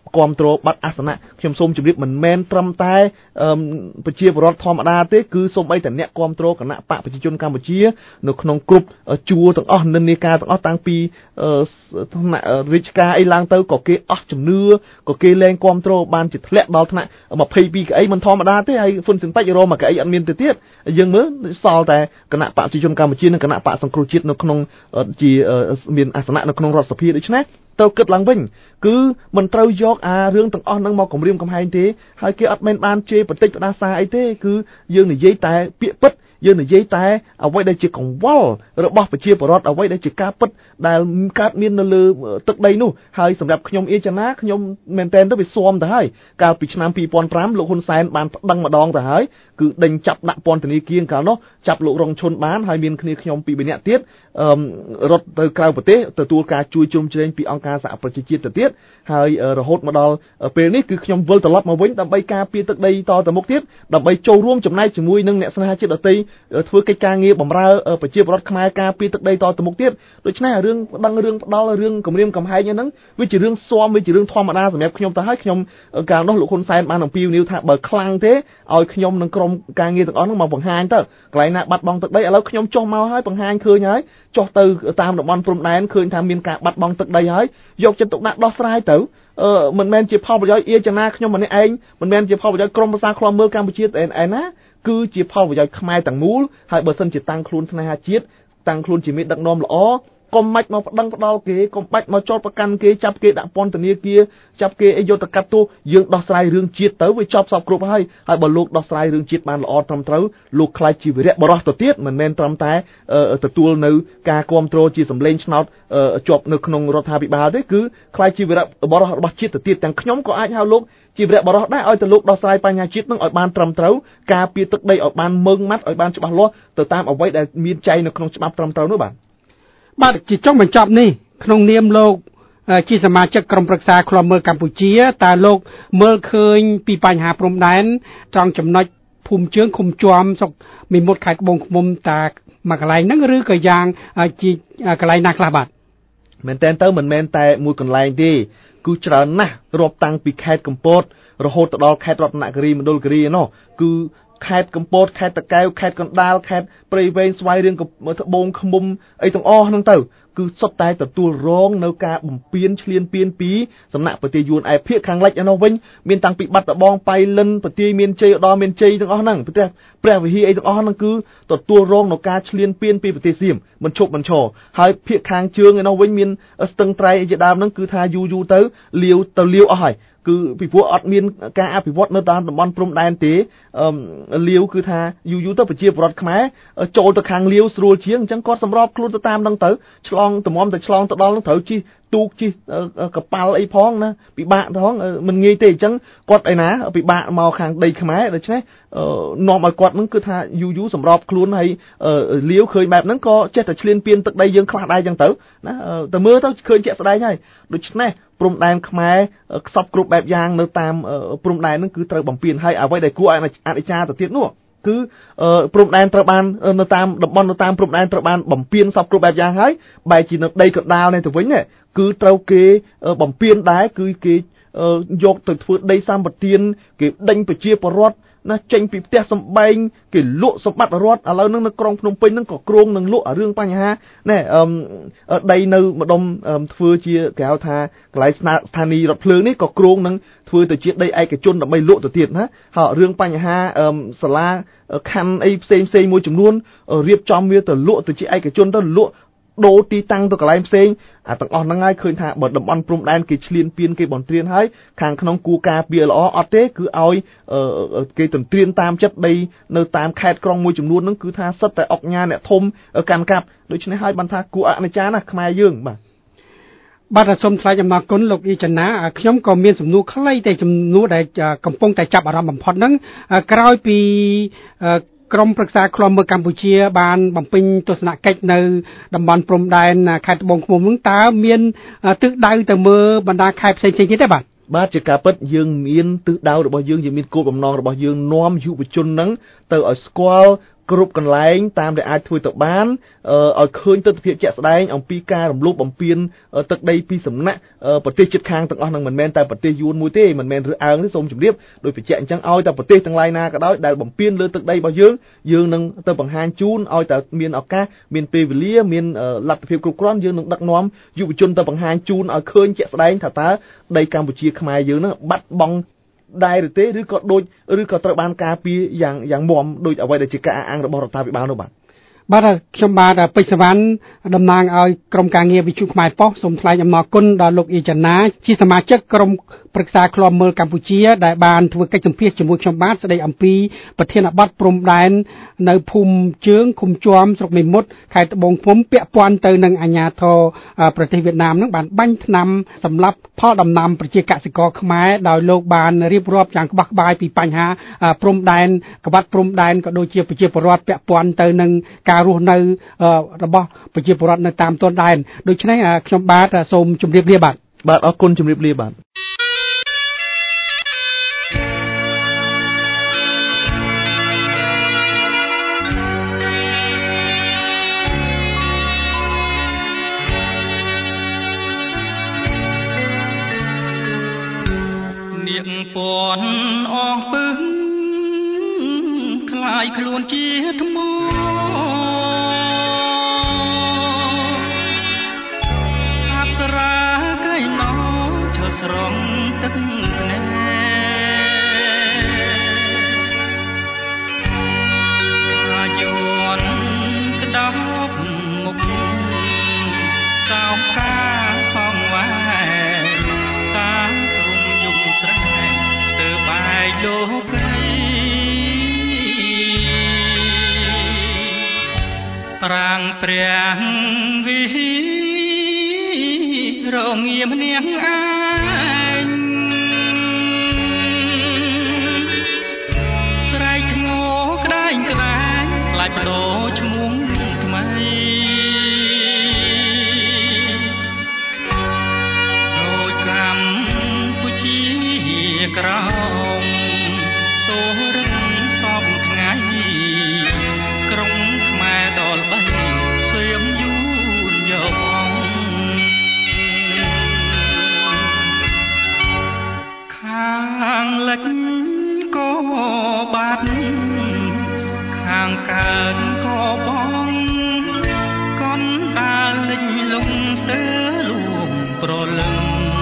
គាំទ្របាត់អាសនៈខ្ញុំសូមជម្រាបមិនមែនត្រឹមតែប្រជាពលរដ្ឋធម្មតាទេគឺសូម្បីតែអ្នកគាំទ្រគណៈបកប្រជាជនកម្ពុជានៅក្នុងគ្រប់ជួរទាំងអស់និន្នាការទាំងអស់តាំងពីថ្នាក់រាជការអីឡើងទៅក៏គេអស់ជំនឿក៏គេលែងគាំទ្របានជាធ្លាក់ដល់ថ្នាក់22កៅអីមិនធម្មតាទេហើយហ៊ុនស៊ិនប៉ិចរមកៅអីអត់មានទៅទៀតយើងមើលសល់តែគណៈបកប្រជាជនកម្ពុជានិងគណៈបកសង្គ្រោះជាតិនៅក្នុងជាមានអាសនៈនៅក្នុងរដ្ឋសភាដូច្នេះត្រូវគិតឡើងវិញគឺមិនត្រូវយករឿងទាំងអស់ហ្នឹងមកគំរាមកំហែងទេហើយគេអត់មែនបានជេរបន្តិចផ្ដាសាអីទេគឺយើងនិយាយតែពាក្យពិតយើងនិយាយតែអ្វីដែលជាកង្វល់របស់ប្រជាពលរដ្ឋអ្វីដែលជាការពិតដែលកើតមាននៅលើទឹកដីនោះហើយសម្រាប់ខ្ញុំអេចាណាខ្ញុំមែនតើទៅវាស៊ាំទៅហើយកាលពីឆ្នាំ2005លោកហ៊ុនសែនបានប្តឹងម្ដងទៅហើយគឺដេញចាប់ដាក់ពន្ធនាគារកាលនោះចាប់លោករងឈុនបានហើយមានគ្នាខ្ញុំពីរនាក់ទៀតរត់ទៅក្រៅប្រទេសទទួលការជួយជ្រោមជ្រែងពីអង្គការសហប្រជាជាតិទៅទៀតហើយរហូតមកដល់ពេលនេះគឺខ្ញុំវិលត្រឡប់មកវិញដើម្បីការពារទឹកដីតទៅមុខទៀតដើម្បីចូលរួមចំណែកជាមួយនឹងអ្នកស្នេហាជាតិដទៃធ្វើកិច្ចការងារបម្រើប្រជាពលរដ្ឋខ្មែរការពារទឹកដីតទៅមុខទៀតដូច្នេះរឿងប្តឹងរឿងផ្ដាល់រឿងគម្រាមកំហែងហ្នឹងវាជារឿងស៊ាំវាជារឿងធម្មតាសម្រាប់ខ្ញុំទៅហើយខ្ញុំកាលនោះលោកហ៊ុនសែនបានអំពាវនាវថាបើខ្លាំងទេឲ្យខ្ញុំនឹងក្រុមការងារទាំងអស់ហ្នឹងមកបង្ហាញទៅកន្លែងណាបាត់បង់ទឹកដីឥឡូវខ្ញុំចុះមកហើយបង្ហាញឃើញហើយចុះទៅតាមតំបន់ព្រំដែនឃើញថាមានការបាត់បង់ទឹកដីហើយយកចិត្តទុកដាក់ដោះស្រាយទៅមិនមែនជាផលប្រយោជន៍អៀចំណាខ្ញុំម្នាក់ឯងមិនមែនជាផលប្រយោជន៍ក្រុមប្រឹក្សាឃ្លាំមើលកម្ពុជាឯណាគឺជាផលប្រយោជន៍ខ្មែរទាំងមូលហើយបើសិនជាតាំងខ្លួនស្នេហាជាតិតាំងខ្លួនជាមេដឹកនាំល្អកុំបាច់មកប្តឹងផ្ដាល់គេកុំបាច់មកចោទប្រកាន់គេចាប់គេដាក់ពន្ធនាគារចាប់គេអីយកទៅកាត់ទោសយើងដោះស្រាយរឿងជាតិទៅវាចប់សពគ្រប់ហើយបើលោកដោះស្រាយរឿងជាតិបានល្អត្រឹមត្រូវលោកខ្លាចជាវីរៈបរិសុទ្ធទៅទៀតមិនមែនត្រឹមតែទទួលនៅការគ្រប់គ្រងជាសម្លេងឆ្នោតជាប់នៅក្នុងរដ្ឋាភិបាលទេគឺខ្លាចជាវីរៈបរិសុទ្ធរបស់ជាតិទៅទៀតទាំងខ្ញុំក៏អាចហៅលោកជាវីរៈបរិសុទ្ធដែរឲ្យទៅលោកដោះស្រាយបញ្ហាជាតិនឹងឲ្យបានត្រឹមត្រូវការពារទឹកដីឲ្យបានម៉ឺងម៉ាត់ឲ្យបានច្បាស់លាស់ទៅតាមអ្វីដែលមានចែងនៅក្នុងច្បាប់ត្រឹមត្រូវនោះបាទជាចុងបញ្ចប់នេះក្នុងនាមលោកជាសមាជិកក្រុមប្រឹក្សាឃ្លាំមើលកម្ពុជាតើលោកមើលឃើញពីបញ្ហាព្រំដែនត្រង់ចំណុចភូមិជើងឃុំជាំស្រុកមីមុតខេត្តត្បូងឃ្មុំតាមួយកន្លែងហ្នឹងឬក៏យ៉ាងជាកន្លែងណាខ្លះបាទមែនតើទៅមិនមែនតែមួយកន្លែងទេគឺច្រើនណាស់រាប់តាំងពីខេត្តកំពតរហូតទៅដល់ខេត្តរតនគិរីមណ្ឌលគិរីនោះគឺខេត្តកំពតខេត្តតាកែវខេត្តកណ្ដាលខេត្តព្រៃវែងស្វាយរៀងត្បូងឃ្មុំអីទាំងអស់ហ្នឹងទៅគឺសុទ្ធតែទទួលរងនៅការបំពានឈ្លានពានពីសំណាក់ប្រទេសយួនឯភាគខាងលិចឯនោះវិញមានតាំងពីបាត់ដំបងបៃលិនប្រទេសមានជ័យឧត្តរមានជ័យទាំងអស់ហ្នឹងប្រទេសព្រះវិហារអីទាំងអស់ហ្នឹងគឺទទួលរងនៅការឈ្លានពានពីប្រទេសសៀមមិនឈប់មិនឈរហើយភាគខាងជើងឯនោះវិញមានស្ទឹងត្រែងអីជាដើមហ្នឹងគឺថាយូរទៅលាវអស់ហើយគឺពីព្រោះអត់មានការអភិវឌ្ឍនៅតាមតំបន់ព្រំដែនទេលាវគឺថាយូរទៅប្រជាពលរដ្ឋខ្មែរចូលទៅខាងលាវស្រួលជាងអញ្ចឹងគាត់សម្របខ្លួនទៅតាមហ្នឹងទៅឆ្លងតម្រាំតែឆ្លងទៅដល់ហ្នឹងត្រូវជិះទូកជិះកប៉ាល់អីផងណាពិបាកផងមិនងាយទេអញ្ចឹងគាត់ឯណាពិបាកមកខាងដីខ្មែរដូច្នេះនាំឲ្យគាត់ហ្នឹងគឺថាយូរសម្របខ្លួនហើយលាវឃើញបែបហ្នឹងក៏ចេះតែឈ្លានពានទឹកដីយើងខ្លះដែរអញ្ចឹងទៅណាតែមើលទៅឃើញជាក់ស្ដែងហើយដូច្នេះព្រំដែនខ្មែរខ្សត់គ្រប់បែបយ៉ាងនៅតាមព្រំដែនហ្នឹងគឺត្រូវបំពេញហើយអ្វីដែលគួរឲ្យអនិច្ចាទៅទៀតនោះគឺព្រំដែនត្រូវបាននៅតាមតំបន់នៅតាមព្រំដែនត្រូវបានបំពេញសពគ្រប់បែបយ៉ាងហើយបែរជានៅដីកណ្ដាលនេះទៅវិញគឺត្រូវគេបំពេញដែរគឺគេយកទៅធ្វើដីសម្បទានគេដេញប្រជាពលរដ្ឋណាចេញពីផ្ទះសំបែងគេលក់សម្បត្តិរដ្ឋឥឡូវហ្នឹងនៅក្រុងភ្នំពេញហ្នឹងក៏គ្រោងនឹងលក់រឿងបញ្ហាណែដីនៅម្ដុំធ្វើជាគេហៅថាកន្លែងស្ថានីយ៍រថភ្លើងនេះក៏គ្រោងនឹងធ្វើទៅជាដីឯកជនដើម្បីលក់ទៅទៀតណាហើយរឿងបញ្ហាសាលាខណ្ឌអីផ្សេងមួយចំនួនរៀបចំវាទៅលក់ទៅជាឯកជនទៅលក់ដូរទីតាំងទៅកន្លែងផ្សេងទាំងអស់ហ្នឹងហើយឃើញថាបើតំបន់ព្រំដែនគេឈ្លានពានគេបន្ទ្រានហើយខាងក្នុងគូការពារល្អអត់ទេគឺឲ្យគេទន្ទ្រានតាមចិត្តដីនៅតាមខេត្តក្រុងមួយចំនួនហ្នឹងគឺថាសិតតែអុកញ៉ាអ្នកធំកាន់កាប់ដូច្នេះហើយបានថាគួរអនិច្ចាណាខ្មែរយើងបាទសូមថ្លែងអំណរគុណលោកអ៊ីចាណាខ្ញុំក៏មានសំណួរខ្លីតែសំណួរដែលកំពុងតែចាប់អារម្មណ៍បំផុតហ្នឹងក្រោយពីក្រុមប្រឹក្សាឃ្លាំមើលកម្ពុជាបានបំពេញទស្សនកិច្ចនៅតំបន់ព្រំដែនខេត្តត្បូងឃ្មុំនោះតើមានទិសដៅទៅមើលបណ្ដាខេត្តផ្សេងៗទៀតទេបាទជាការពិតយើងមានទិសដៅរបស់យើងមានគោលបំណងរបស់យើងនាំយុវជនហ្នឹងទៅឲ្យស្គាល់គ្រប់កន្លែងតាមដែលអាចធ្វើទៅបានឲ្យឃើញទស្សនវិជ្ជាជាក់ស្ដែងអំពីការរំលោភបំពានទឹកដីពីសំណាក់ប្រទេសជិតខាងទាំងអស់នឹងមិនមែនតែប្រទេសយួនមួយទេមិនមែនរើសអើងទេសូមជម្រាបដោយបញ្ជាក់អញ្ចឹងឲ្យតែប្រទេសទាំងឡាយណាក៏ដោយដែលបំពានលើទឹកដីរបស់យើងនឹងទៅបង្ហាញជូនឲ្យតែមានឱកាសមានពេលវេលាមានលទ្ធភាពគ្រប់គ្រាន់យើងនឹងដឹកនាំយុវជនទៅបង្ហាញជូនឲ្យឃើញជាក់ស្ដែងថាតើដីកម្ពុជាខ្មែរយើងនឹងបាត់បង់ដែរឬទេឬក៏ត្រូវបានការពារយ៉ាងមាំដូចអ្វីដែលជាការអះអាងរបស់រដ្ឋាភិបាលនោះបាទខ្ញុំបាទពេជ្រសវណ្ណតំណាងឲ្យក្រុមការងារវិទ្យុខ្មែរប៉ុស្តិ៍សូមថ្លែងអំណរគុណដល់លោកអ៊ីចាណាជាសមាជិកក្រុមប្រឹក្សាឃ្លាំមើលកម្ពុជាដែលបានធ្វើកិច្ចសម្ភាសជាមួយខ្ញុំបាទស្ដីអំពីប្រធានបទព្រំដែននៅភូមិជើងឃុំជាំស្រុកមេមត់ខេត្តត្បូងឃ្មុំពាក់ព័ន្ធទៅនឹងអាជ្ញាធរប្រទេសវៀតណាមនឹងបានបាញ់ថ្នាំសម្រាប់ផលដំណាំប្រជាកសិករខ្មែរដោយលោកបានរៀបរាប់យ៉ាងក្បោះក្បាយពីបញ្ហាព្រំដែនក្បត់ព្រំដែនក៏ដូចជាប្រជាពលរដ្ឋពាក់ព័ន្ធទៅនឹងការរស់នៅរបស់ប្រជាពលរដ្ឋនៅតាមទន្លែងដូច្នេះខ្ញុំបាទសូមជម្រាបលាបាទអរគុណជម្រាបលាបាទនាងពន់អងពឹងខ្លាយខ្លួនជាថ្មស្រងទឹកភ្នែកអាយន់ក្តោបមុខកោបការខំវ៉ែតាមព្រំយំស្រែទៅបែកលោកីប្រាំងព្រះវិរងងារម្នាក់ស្រែកធ្ងោក្តែងក្តែងខ្លាចបដូរឈ្មោះថ្មីដោយកម្ពុជាក្រោមសូរឹងសពថ្ងៃក្រុងខ្មែរដល់បីសៀមយូនយកខាងលិចក៏បាត់ខាងកើតក៏បងកនដាលលិចលងស្ទើលួងប្រលឹង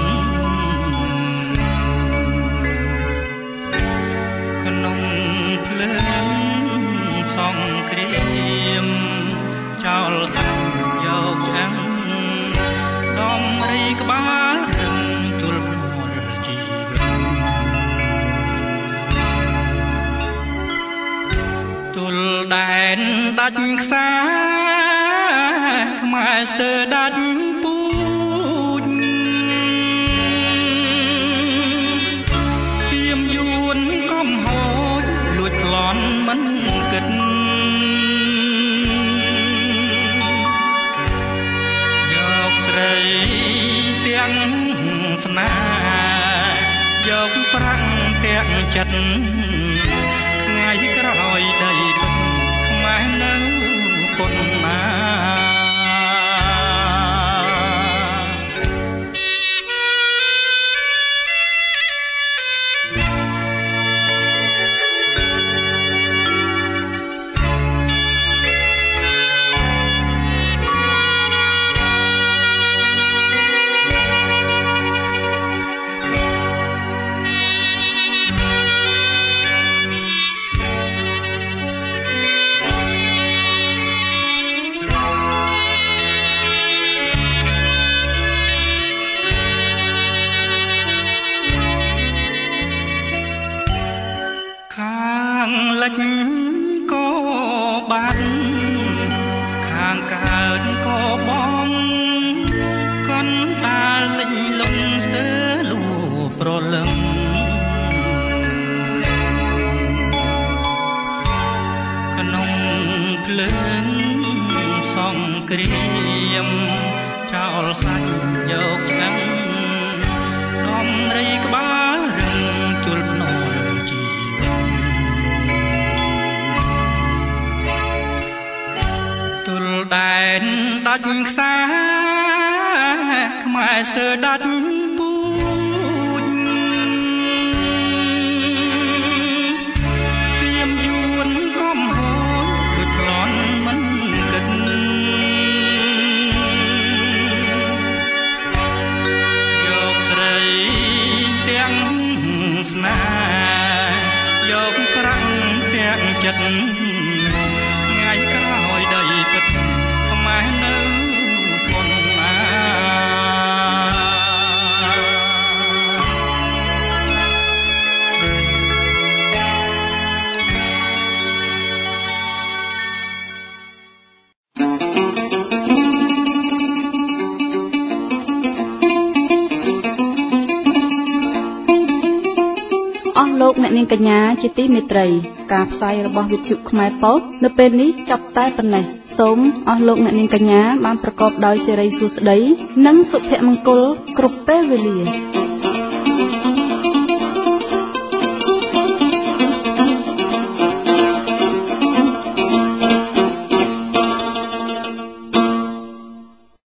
ក្នុងភ្លើងសង្គ្រាមចោលសាច់យកឆ្អឹងដំរីក្បាលរឹងជុលទុលដែនដាច់ខ្សែខ្មែរស្ទើរដាច់ពូជសៀមយួនកំហូចលួចប្លន់មិនគិតយកស្រីទាំងស្នាយកប្រាំងទាំងចិត្តថ្ងៃក្រោយដីខ្មែរនៅពុនណាលិចក៏បាត់ខាងកើតក៏បងកនដាលលិចលងស្ទើលួប្រលឹងក្នុងភ្លើងសង្គ្រាមចោលសាច់យកឆ្អឹងដំរីក្បាលរឹងជុលភ្នល់ជីនដាច់ខ្សែខ្មែរស្ទើរដាច់ពូជសៀមយួនកំហូរដូចក្លន់មិនគិតយកស្រីទាំងស្នេហ៍យកប្រាំងទាំងចិត្តថ្ងៃក្រោយដីពិតខ្មែរនៅប៉ុណ្ណាលោកអ្នកនាងកញ្ញាជាទីមេត្រីការផ្សាយរបស់វិទ្យុខ្មែរប៉ុស្តិ៍នៅពេលនេះចាប់តែប៉ុណ្ណេះសូមអស់លោកអ្នកនាងកញ្ញាបានប្រកបដោយសិរីសួស្តីនិងសុភមង្គលគ្រប់ពេលវេលា